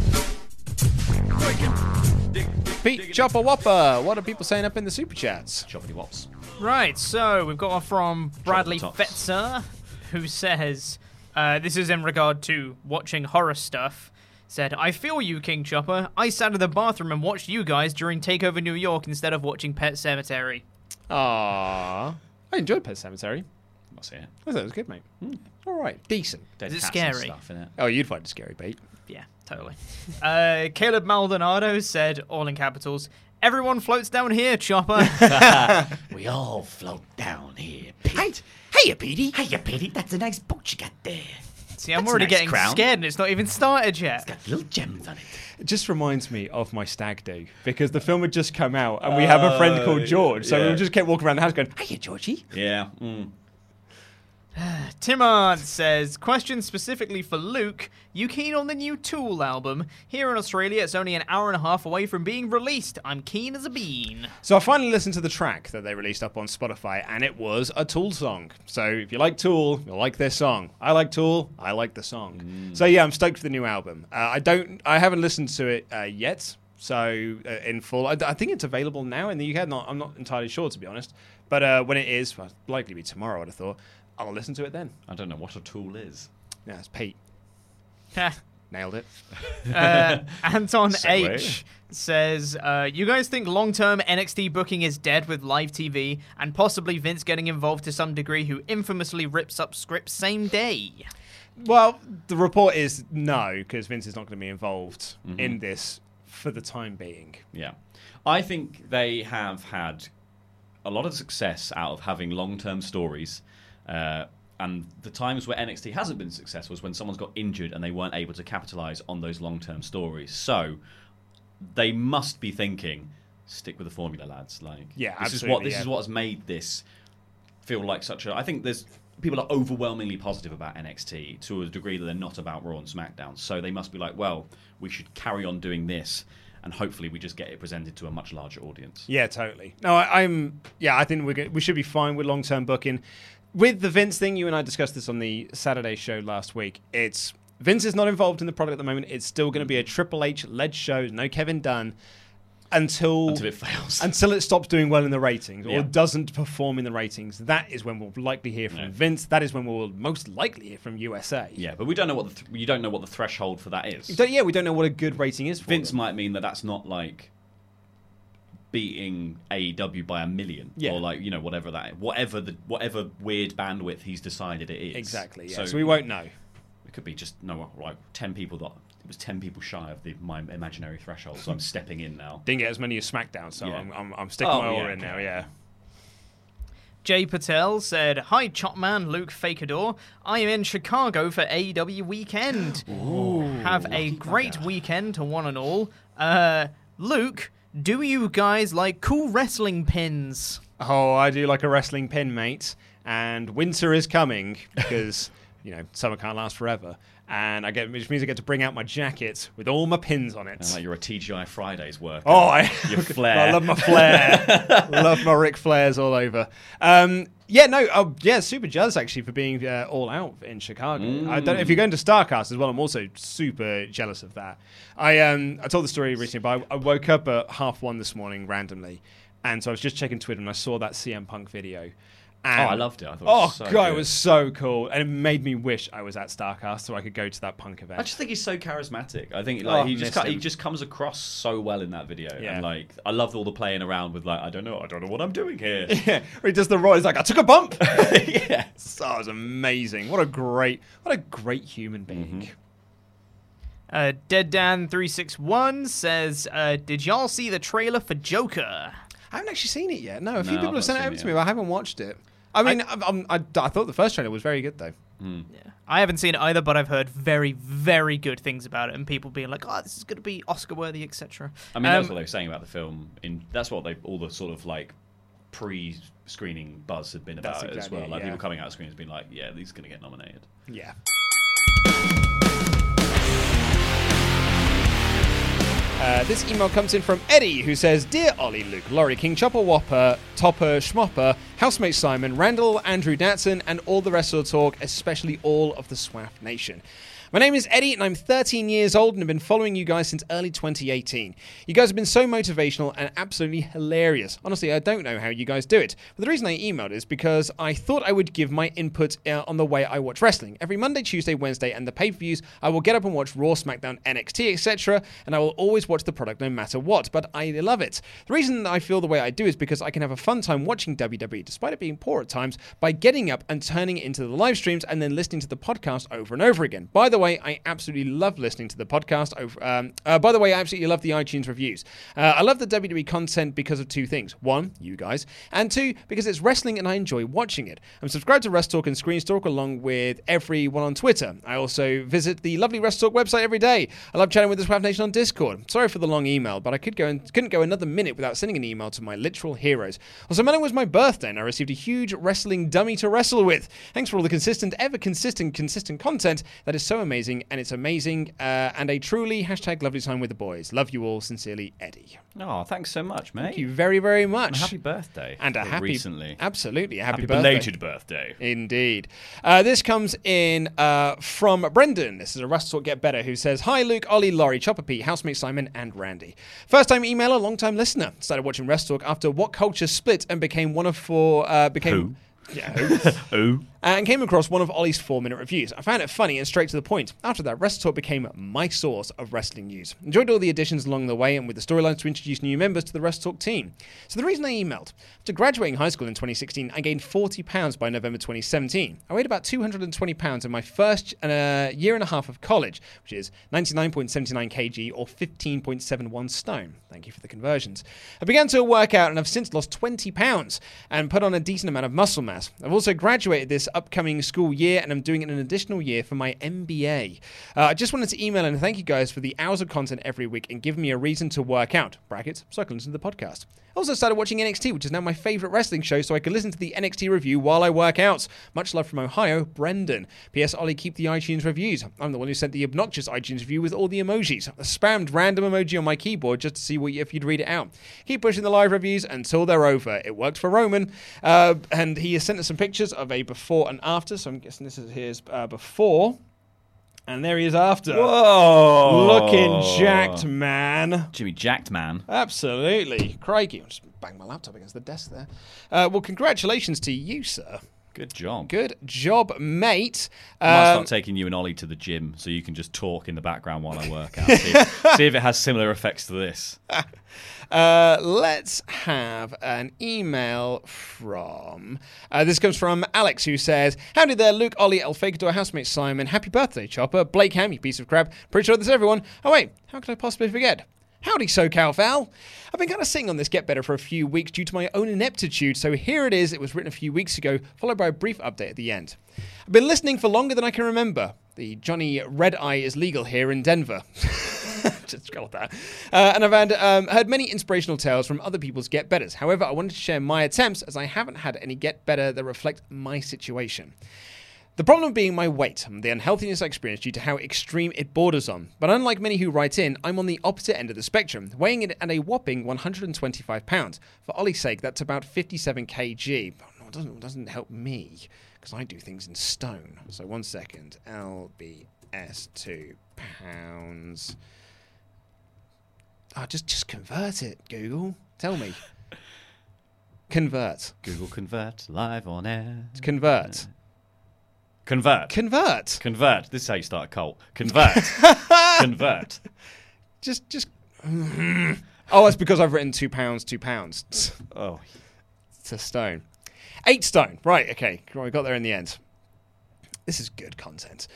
Speaker 9: Pete Chopper Whopper, what are people saying up in the super chats?
Speaker 10: Choppity Wops.
Speaker 14: Right, so we've got one from Bradley
Speaker 10: Chop
Speaker 14: Fetzer, who says, uh, this is in regard to watching horror stuff, said, I feel you, King Chopper. I sat in the bathroom and watched you guys during TakeOver New York instead of watching Pet Sematary.
Speaker 9: Aww. I enjoyed Pet Sematary.
Speaker 10: I'll see it.
Speaker 9: I thought it was good, mate. Mm. All right, decent.
Speaker 10: Dead
Speaker 14: Is it
Speaker 10: cats and
Speaker 14: scary?
Speaker 10: Stuff, innit?
Speaker 9: Oh, you'd find it scary, Pete.
Speaker 14: Yeah, totally. uh, Caleb Maldonado said, all in capitals, everyone floats down here, Chopper.
Speaker 15: We all float down here, Pete. Hiya, Petey. Hiya, Petey. That's a nice boat you got there.
Speaker 14: See, I'm
Speaker 15: That's
Speaker 14: already
Speaker 15: a nice
Speaker 14: getting
Speaker 15: crown.
Speaker 14: scared and it's not even started yet.
Speaker 15: It's got little gems on it.
Speaker 9: It just reminds me of my stag do because the film had just come out and we have a friend called George, so
Speaker 10: yeah.
Speaker 9: we just kept walking around the house going, hiya, Georgie.
Speaker 10: Yeah. Mm.
Speaker 14: Timard says, question specifically for Luke, you keen on the new Tool album? Here in Australia, it's only an hour and a half away from being released. I'm keen as a bean.
Speaker 9: So I finally listened to the track that they released up on Spotify, and it was a Tool song. So if you like Tool, you'll like their song. I like Tool, I like the song. Mm. So yeah, I'm stoked for the new album. Uh, I don't, I haven't listened to it uh, yet, so uh, in full. I, I think it's available now in the U K. Not, I'm not entirely sure, to be honest. But uh, when it is, well, it'll likely be tomorrow, I'd have thought. I'll listen to it then.
Speaker 10: I don't know what a Tool is.
Speaker 9: Yeah, it's Pete. Nailed it.
Speaker 14: Uh, Anton
Speaker 9: Segue.
Speaker 14: H says, uh, you guys think long-term N X T booking is dead with live T V and possibly Vince getting involved to some degree, who infamously rips up scripts same day?
Speaker 9: Well, the report is no, because Vince is not going to be involved
Speaker 10: Mm-hmm.
Speaker 9: in this for the time being.
Speaker 10: Yeah. I think they have had a lot of success out of having long-term stories. Uh, and the times where N X T hasn't been successful is when someone's got injured and they weren't able to capitalize on those long-term stories. So they must be thinking, stick with the formula, lads. Like,
Speaker 9: yeah,
Speaker 10: this
Speaker 9: absolutely,
Speaker 10: is what this
Speaker 9: yeah.
Speaker 10: is what has made this feel like such a. I think there's people are overwhelmingly positive about N X T to a degree that they're not about Raw and SmackDown. So they must be like, well, we should carry on doing this. And hopefully we just get it presented to a much larger audience.
Speaker 9: Yeah, totally. No, I, I'm. Yeah, I think we're go- we should be fine with long-term booking. With the Vince thing, you and I discussed this on the Saturday show last week. It's Vince is not involved in the product at the moment. It's still going to be a Triple H-led show, no Kevin Dunn, until
Speaker 10: until it fails,
Speaker 9: until it stops doing well in the ratings or
Speaker 10: Yeah.
Speaker 9: doesn't perform in the ratings. That is when we'll likely hear from
Speaker 10: Yeah.
Speaker 9: Vince. That is when we'll most likely hear from U S A.
Speaker 10: Yeah, but we don't know what the th- you don't know what the threshold for that is.
Speaker 9: We don't- yeah, we don't know what a good rating is for
Speaker 10: Vince
Speaker 9: them.
Speaker 10: might mean that that's not like beating A E W by a million,
Speaker 9: Yeah.
Speaker 10: or like you know whatever that, whatever the whatever weird bandwidth he's decided it is.
Speaker 9: Exactly. Yeah.
Speaker 10: So,
Speaker 9: So we won't know.
Speaker 10: It could be just no, like ten people that it was ten people shy of the my imaginary threshold. So I'm stepping in now.
Speaker 9: Didn't get as many as SmackDown, so
Speaker 10: Yeah.
Speaker 9: I'm, I'm I'm sticking
Speaker 10: Oh,
Speaker 9: my oar
Speaker 10: yeah,
Speaker 9: in
Speaker 10: okay.
Speaker 9: now. Yeah.
Speaker 14: Jay Patel said, "Hi, Chopman, Luke Fakador. I am in Chicago for A E W weekend.
Speaker 10: Ooh,
Speaker 14: Have a great weekend to one and all. Uh, Luke, do you guys like cool wrestling pins?"
Speaker 9: Oh, I do like a wrestling pin, mate. And winter is coming because you know summer can't last forever. And I get, which means I get to bring out my jacket with all my pins on it.
Speaker 10: And like you're a T G I Fridays worker.
Speaker 9: Oh, I,
Speaker 10: your flair.
Speaker 9: I love my flair. Love my Ric Flairs all over. Um, yeah, no, oh, yeah, super jealous actually for being uh, all out in Chicago.
Speaker 10: Mm.
Speaker 9: I don't, if you're going to Starcast as well, I'm also super jealous of that. I um, I told the story recently, but I, I woke up at half one this morning randomly, and so I was just checking Twitter and I saw that C M Punk video. And,
Speaker 10: oh, I loved it. I thought
Speaker 9: oh,
Speaker 10: it was so
Speaker 9: God,
Speaker 10: good.
Speaker 9: it was so cool. And it made me wish I was at Starcast so I could go to that Punk event.
Speaker 10: I just think he's so charismatic. I think like
Speaker 9: Oh,
Speaker 10: he just
Speaker 9: missed
Speaker 10: co- he
Speaker 9: him.
Speaker 10: just comes across so well in that video.
Speaker 9: Yeah.
Speaker 10: And like I loved all the playing around with like I don't know, I don't know what I'm doing here.
Speaker 9: Yeah, where he does the roll. He's like, I took a bump.
Speaker 10: Yes.
Speaker 9: Oh, it was amazing. What a great, what a great human being.
Speaker 10: Mm-hmm.
Speaker 14: Uh, Dead Dan three six one says, uh, "Did y'all see the trailer for Joker?"
Speaker 9: I haven't actually seen it yet. No, a few
Speaker 10: No,
Speaker 9: people
Speaker 10: I've
Speaker 9: have sent
Speaker 10: not
Speaker 9: it over
Speaker 10: seen
Speaker 9: to
Speaker 10: it
Speaker 9: me, but I haven't watched it. I mean, I, I'm, I, I thought the first trailer was very good, though.
Speaker 10: Mm.
Speaker 14: Yeah. I haven't seen it either, but I've heard very, very good things about it, and people being like, "Oh, this is going to be Oscar-worthy," et cetera.
Speaker 10: I mean,
Speaker 14: um,
Speaker 10: that's what they were saying about the film. In that's what they all the sort of like pre-screening buzz had been
Speaker 9: That's
Speaker 10: about it as
Speaker 9: exactly
Speaker 10: well.
Speaker 9: it,
Speaker 10: Like
Speaker 9: yeah.
Speaker 10: people coming out of screens being like, "Yeah, these are going to get nominated."
Speaker 9: Yeah. Uh, this email comes in from Eddie, who says, "Dear Ollie, Luke, Laurie, King, Chopper, Whopper, Topper, Schmopper, housemate Simon, Randall, Andrew Datson, and all the rest of the talk, especially all of the Swaff Nation. My name is Eddie, and I'm thirteen years old and have been following you guys since early twenty eighteen. You guys have been so motivational and absolutely hilarious. Honestly, I don't know how you guys do it. But the reason I emailed is because I thought I would give my input uh, on the way I watch wrestling. Every Monday, Tuesday, Wednesday, and the pay-per-views, I will get up and watch Raw, SmackDown, N X T, et cetera, and I will always watch the product no matter what, but I love it. The reason I feel the way I do is because I can have a fun time watching W W E, despite it being poor at times, by getting up and turning it into the live streams and then listening to the podcast over and over again. By the way, I absolutely love listening to the podcast. Over, um, uh, by the way, I absolutely love the iTunes reviews. Uh, I love the W W E content because of two things. One, you guys, and two, because it's wrestling and I enjoy watching it. I'm subscribed to Rest Talk and Screen Talk along with everyone on Twitter. I also visit the lovely Rest Talk website every day. I love chatting with the Swaff Nation on Discord. Sorry for the long email, but I could go and couldn't go another minute without sending an email to my literal heroes. Also, Monday was my birthday and I received a huge wrestling dummy to wrestle with. Thanks for all the consistent, ever consistent, consistent content. That is so amazing, and it's amazing, uh, and a truly hashtag lovely time with the boys. Love you all, sincerely, Eddie.
Speaker 10: Oh, thanks so much, mate.
Speaker 9: Thank you very, very much.
Speaker 10: And a happy birthday.
Speaker 9: And a
Speaker 10: for
Speaker 9: happy,
Speaker 10: recently.
Speaker 9: absolutely, a happy,
Speaker 10: Happy
Speaker 9: birthday.
Speaker 10: belated birthday.
Speaker 9: Indeed. Uh, this comes in uh, from Brendan. This is a Rust Talk Get Better, who says, "Hi, Luke, Ollie, Laurie, Chopper Pete, housemate Simon, and Randy. First time emailer, long time listener. Started watching Rest Talk after What Culture split and became one of four. Uh, became.
Speaker 10: Who?
Speaker 9: Yeah, who?
Speaker 10: Who?
Speaker 9: And came across one of Ollie's four-minute reviews. I found it funny and straight to the point. After that, Wrestle Talk became my source of wrestling news. Enjoyed all the additions along the way and with the storylines to introduce new members to the Wrestle Talk team. So the reason I emailed, after graduating high school in twenty sixteen, I gained forty pounds by November twenty seventeen. I weighed about two hundred twenty pounds in my first uh, year and a half of college, which is ninety-nine point seven nine kilograms or fifteen point seven one stone. Thank you for the conversions. I began to work out and I've since lost twenty pounds and put on a decent amount of muscle mass. I've also graduated this upcoming school year and I'm doing an additional year for my M B A. Uh, I just wanted to email and thank you guys for the hours of content every week and giving me a reason to work out. Brackets, so I can listen to the podcast. I also started watching N X T, which is now my favourite wrestling show, so I can listen to the N X T review while I work out. Much love from Ohio, Brendan. P S. Ollie, keep the iTunes reviews. I'm the one who sent the obnoxious iTunes review with all the emojis. I spammed random emoji on my keyboard just to see what, if you'd read it out. Keep pushing the live reviews until they're over. It worked for Roman. Uh, and he has sent us some pictures of a before and after, so I'm guessing this is his uh, before. And there he is after.
Speaker 10: Whoa!
Speaker 9: Looking jacked, man.
Speaker 10: Jimmy jacked, man.
Speaker 9: Absolutely. Crikey. I'll just bang my laptop against the desk there. Uh, well, congratulations to you, sir.
Speaker 10: Good job.
Speaker 9: Good job, mate.
Speaker 10: I might
Speaker 9: Um,
Speaker 10: start taking you and Ollie to the gym so you can just talk in the background while I work out. See if, see if it has similar effects to this.
Speaker 9: Uh, let's have an email from... Uh, this comes from Alex, who says, howdy there, Luke, Ollie, El Fakador, housemate Simon. Happy birthday, Chopper. Blake Ham, you piece of crap. Pretty sure that's everyone. Oh, wait, how could I possibly forget? Howdy, SoCal Val. I've been kind of sitting on this Get Better for a few weeks due to my own ineptitude, so here it is. It was written a few weeks ago, followed by a brief update at the end. I've been listening for longer than I can remember. The Johnny Red Eye is legal here in Denver. Just got that. Uh, and I've had, um, heard many inspirational tales from other people's Get Betters. However, I wanted to share my attempts as I haven't had any Get Better that reflect my situation. The problem being my weight and the unhealthiness I experience due to how extreme it borders on. But unlike many who write in, I'm on the opposite end of the spectrum, weighing it at a whopping one hundred twenty-five pounds. For Ollie's sake, that's about fifty-seven kilograms. But no, it doesn't, it doesn't help me, because I do things in stone. So one second. L B S two pounds. Oh, just, just convert it, Google. Tell me. Convert.
Speaker 10: Google Convert, live on air.
Speaker 9: Convert.
Speaker 10: Convert.
Speaker 9: Convert.
Speaker 10: Convert. This is how you start a cult. Convert. Convert.
Speaker 9: Just, just. Oh, it's because I've written two pounds, two pounds.
Speaker 10: Oh.
Speaker 9: It's a stone. Eight stone. Right, okay. We got there in the end. This is good content.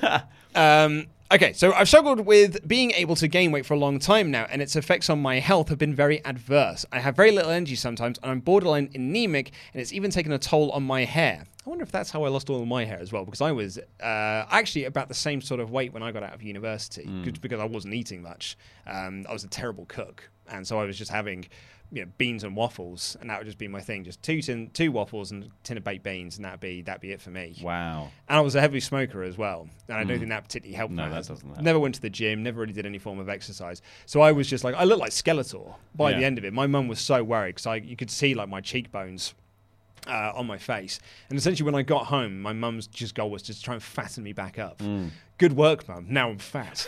Speaker 9: um, okay, so I've struggled with being able to gain weight for a long time now, and its effects on my health have been very adverse. I have very little energy sometimes, and I'm borderline anemic, and it's even taken a toll on my hair. I wonder if that's how I lost all of my hair as well, because I was uh, actually about the same sort of weight when I got out of university,
Speaker 10: Mm.
Speaker 9: because I wasn't eating much. Um, I was a terrible cook, and so I was just having, you know, beans and waffles, and that would just be my thing. Just two tin, two waffles and a tin of baked beans, and that'd be that'd be it for me.
Speaker 10: Wow.
Speaker 9: And I was a heavy smoker as well, and I don't
Speaker 10: Mm.
Speaker 9: think that particularly helped.
Speaker 10: No,
Speaker 9: matters.
Speaker 10: that doesn't help.
Speaker 9: Never went to the gym, never really did any form of exercise. So I was just like, I looked like Skeletor by
Speaker 10: Yeah.
Speaker 9: the end of it. My mum was so worried because I you could see like my cheekbones. Uh, on my face. And essentially when I got home, my mum's just goal was to try and fatten me back up.
Speaker 10: Mm.
Speaker 9: Good work, mum. Now I'm fat.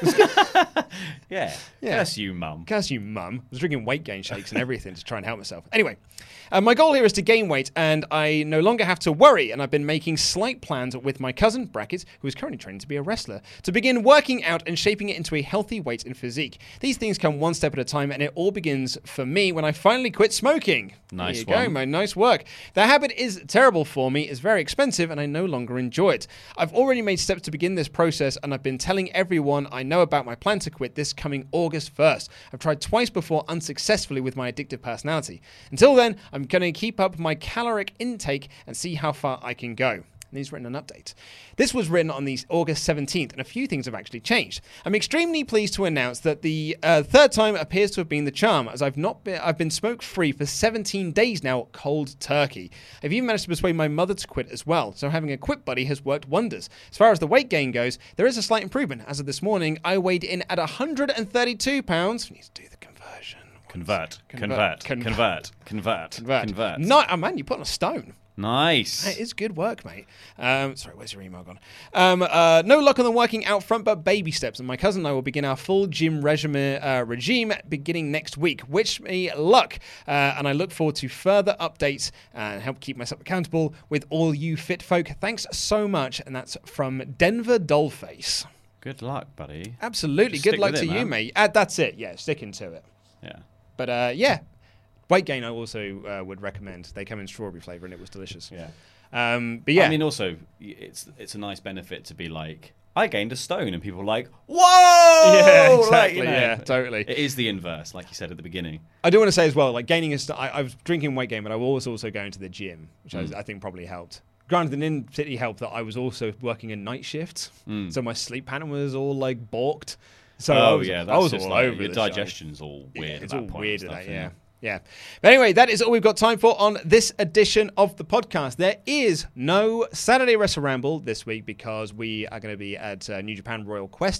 Speaker 10: Yeah.
Speaker 9: Yeah.
Speaker 10: Curse you, mum.
Speaker 9: Curse you, mum. I was drinking weight gain shakes and everything to try and help myself. Anyway, uh, my goal here is to gain weight, and I no longer have to worry, and I've been making slight plans with my cousin, brackets, who is currently training to be a wrestler, to begin working out and shaping it into a healthy weight and physique. These things come one step at a time, and it all begins for me when I finally quit smoking.
Speaker 10: Nice
Speaker 9: There you
Speaker 10: one.
Speaker 9: go, man. Nice work. The habit is terrible for me, it's very expensive, and I no longer enjoy it. I've already made steps to begin this process, and I've been telling everyone I know about my plan to quit this coming August first. I've tried twice before unsuccessfully with my addictive personality. Until then, I'm going to keep up my caloric intake and see how far I can go. And he's written an update. This was written on the August seventeenth, and a few things have actually changed. I'm extremely pleased to announce that the uh, third time appears to have been the charm, as I've not been, I've been smoke-free for seventeen days now, cold turkey. I've even managed to persuade my mother to quit as well, so having a quit buddy has worked wonders. As far as the weight gain goes, there is a slight improvement. As of this morning, I weighed in at one hundred thirty-two pounds. We need to do the conversion.
Speaker 10: Convert.
Speaker 9: Convert.
Speaker 10: Convert. Convert. Convert.
Speaker 9: Convert.
Speaker 10: Convert.
Speaker 9: No, oh man, you put on a stone.
Speaker 10: Nice.
Speaker 9: It is good work, mate. Um, sorry, where's your email gone? Um, uh, no luck on the working out front, but baby steps. And my cousin and I will begin our full gym regime, uh, regime beginning next week. Wish me luck. Uh, and I look forward to further updates and help keep myself accountable with all you fit folk. Thanks so much. And that's from Denver Dollface.
Speaker 10: Good luck, buddy.
Speaker 9: Absolutely.
Speaker 10: Just
Speaker 9: Good
Speaker 10: stick
Speaker 9: luck
Speaker 10: with
Speaker 9: to
Speaker 10: it,
Speaker 9: you,
Speaker 10: man.
Speaker 9: mate. Uh, that's it. Yeah, sticking to it.
Speaker 10: Yeah.
Speaker 9: But uh, yeah. Weight gain I also uh, would recommend. They come in strawberry flavour and it was delicious.
Speaker 10: Yeah.
Speaker 9: Um, but yeah.
Speaker 10: I mean, also, it's it's a nice benefit to be like, I gained a stone, and people are like, whoa!
Speaker 9: Yeah,
Speaker 10: Like,
Speaker 9: exactly.
Speaker 10: you know,
Speaker 9: Yeah, totally.
Speaker 10: It is the inverse, like you said at the beginning.
Speaker 9: I do want to say as well, like gaining a st- I, I was drinking weight gain, but I was also going to the gym, which
Speaker 10: Mm.
Speaker 9: I, I think probably helped. Granted, it didn't particularly help that I was also working a night shift,
Speaker 10: Mm.
Speaker 9: so my sleep pattern was all like balked. So
Speaker 10: oh,
Speaker 9: I was,
Speaker 10: yeah,
Speaker 9: I
Speaker 10: that's
Speaker 9: was
Speaker 10: just
Speaker 9: all
Speaker 10: like,
Speaker 9: over
Speaker 10: your
Speaker 9: the show.
Speaker 10: digestion's all weird
Speaker 9: Yeah,
Speaker 10: at
Speaker 9: it's
Speaker 10: that
Speaker 9: all
Speaker 10: point
Speaker 9: weird
Speaker 10: and
Speaker 9: at
Speaker 10: stuff,
Speaker 9: that,
Speaker 10: yeah.
Speaker 9: yeah. Yeah. But anyway, that is all we've got time for on this edition of the podcast. There is no Saturday Wrestle Ramble this week because we are going to be at uh, New Japan Royal Quest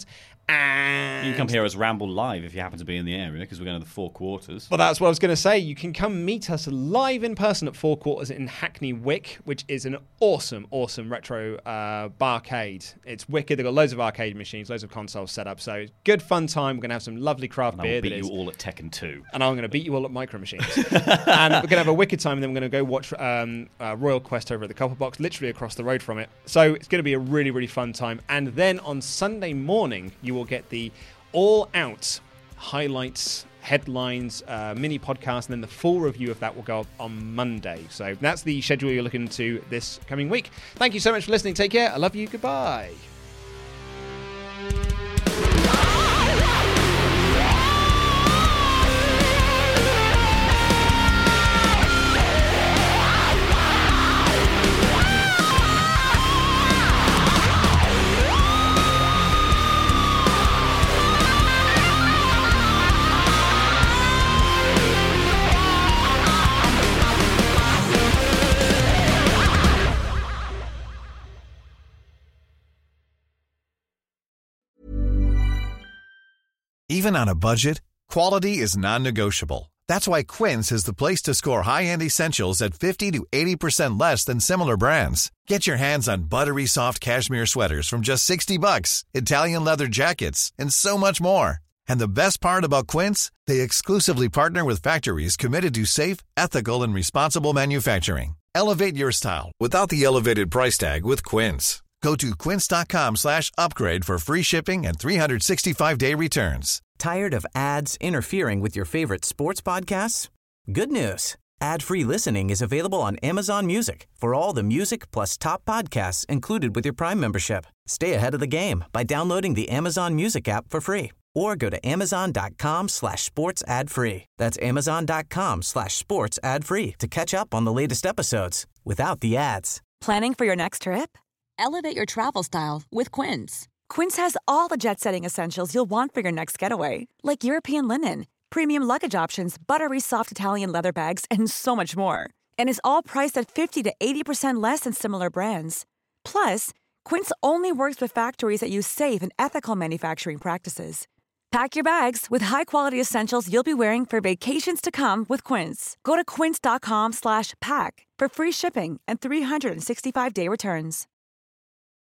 Speaker 9: And
Speaker 10: You can come here as Ramble Live if you happen to be in the area, because we're going to the Four Quarters.
Speaker 9: Well, that's what I was going to say. You can come meet us live in person at Four Quarters in Hackney Wick, which is an awesome, awesome retro uh, barcade. It's wicked. They've got loads of arcade machines, loads of consoles set up. So good fun time. We're going to have some lovely craft
Speaker 10: And
Speaker 9: beer.
Speaker 10: I'll beat
Speaker 9: that
Speaker 10: you
Speaker 9: is,
Speaker 10: all at Tekken two.
Speaker 9: And I'm going to beat you all at Micro Machines. And we're going to have a wicked time, and then we're going to go watch um, uh, Royal Quest over at the Copper Box, literally across the road from it. So it's going to be a really, really fun time. And then on Sunday morning, you will get the all-out highlights, headlines, uh, mini podcast, and then the full review of that will go up on Monday. So that's the schedule you're looking to this coming week. Thank you so much for listening. Take care. I love you. Goodbye.
Speaker 16: Even on a budget, quality is non-negotiable. That's why Quince is the place to score high-end essentials at fifty to eighty percent less than similar brands. Get your hands on buttery soft cashmere sweaters from just sixty bucks, Italian leather jackets, and so much more. And the best part about Quince, they exclusively partner with factories committed to safe, ethical, and responsible manufacturing. Elevate your style without the elevated price tag with Quince. Go to quince.com slash upgrade for free shipping and three sixty-five day returns.
Speaker 17: Tired of ads interfering with your favorite sports podcasts? Good news. Ad-free listening is available on Amazon Music for all the music plus top podcasts included with your Prime membership. Stay ahead of the game by downloading the Amazon Music app for free or go to amazon.com slash sports ad free. That's amazon.com slash sports ad free to catch up on the latest episodes without the ads.
Speaker 2: Planning for your next trip?
Speaker 18: Elevate your travel style with Quince.
Speaker 2: Quince has all the jet-setting essentials you'll want for your next getaway, like European linen, premium luggage options, buttery soft Italian leather bags, and so much more. And is all priced at fifty to eighty percent less than similar brands. Plus, Quince only works with factories that use safe and ethical manufacturing practices. Pack your bags with high-quality essentials you'll be wearing for vacations to come with Quince. Go to quince.com slash pack for free shipping and three sixty-five day returns.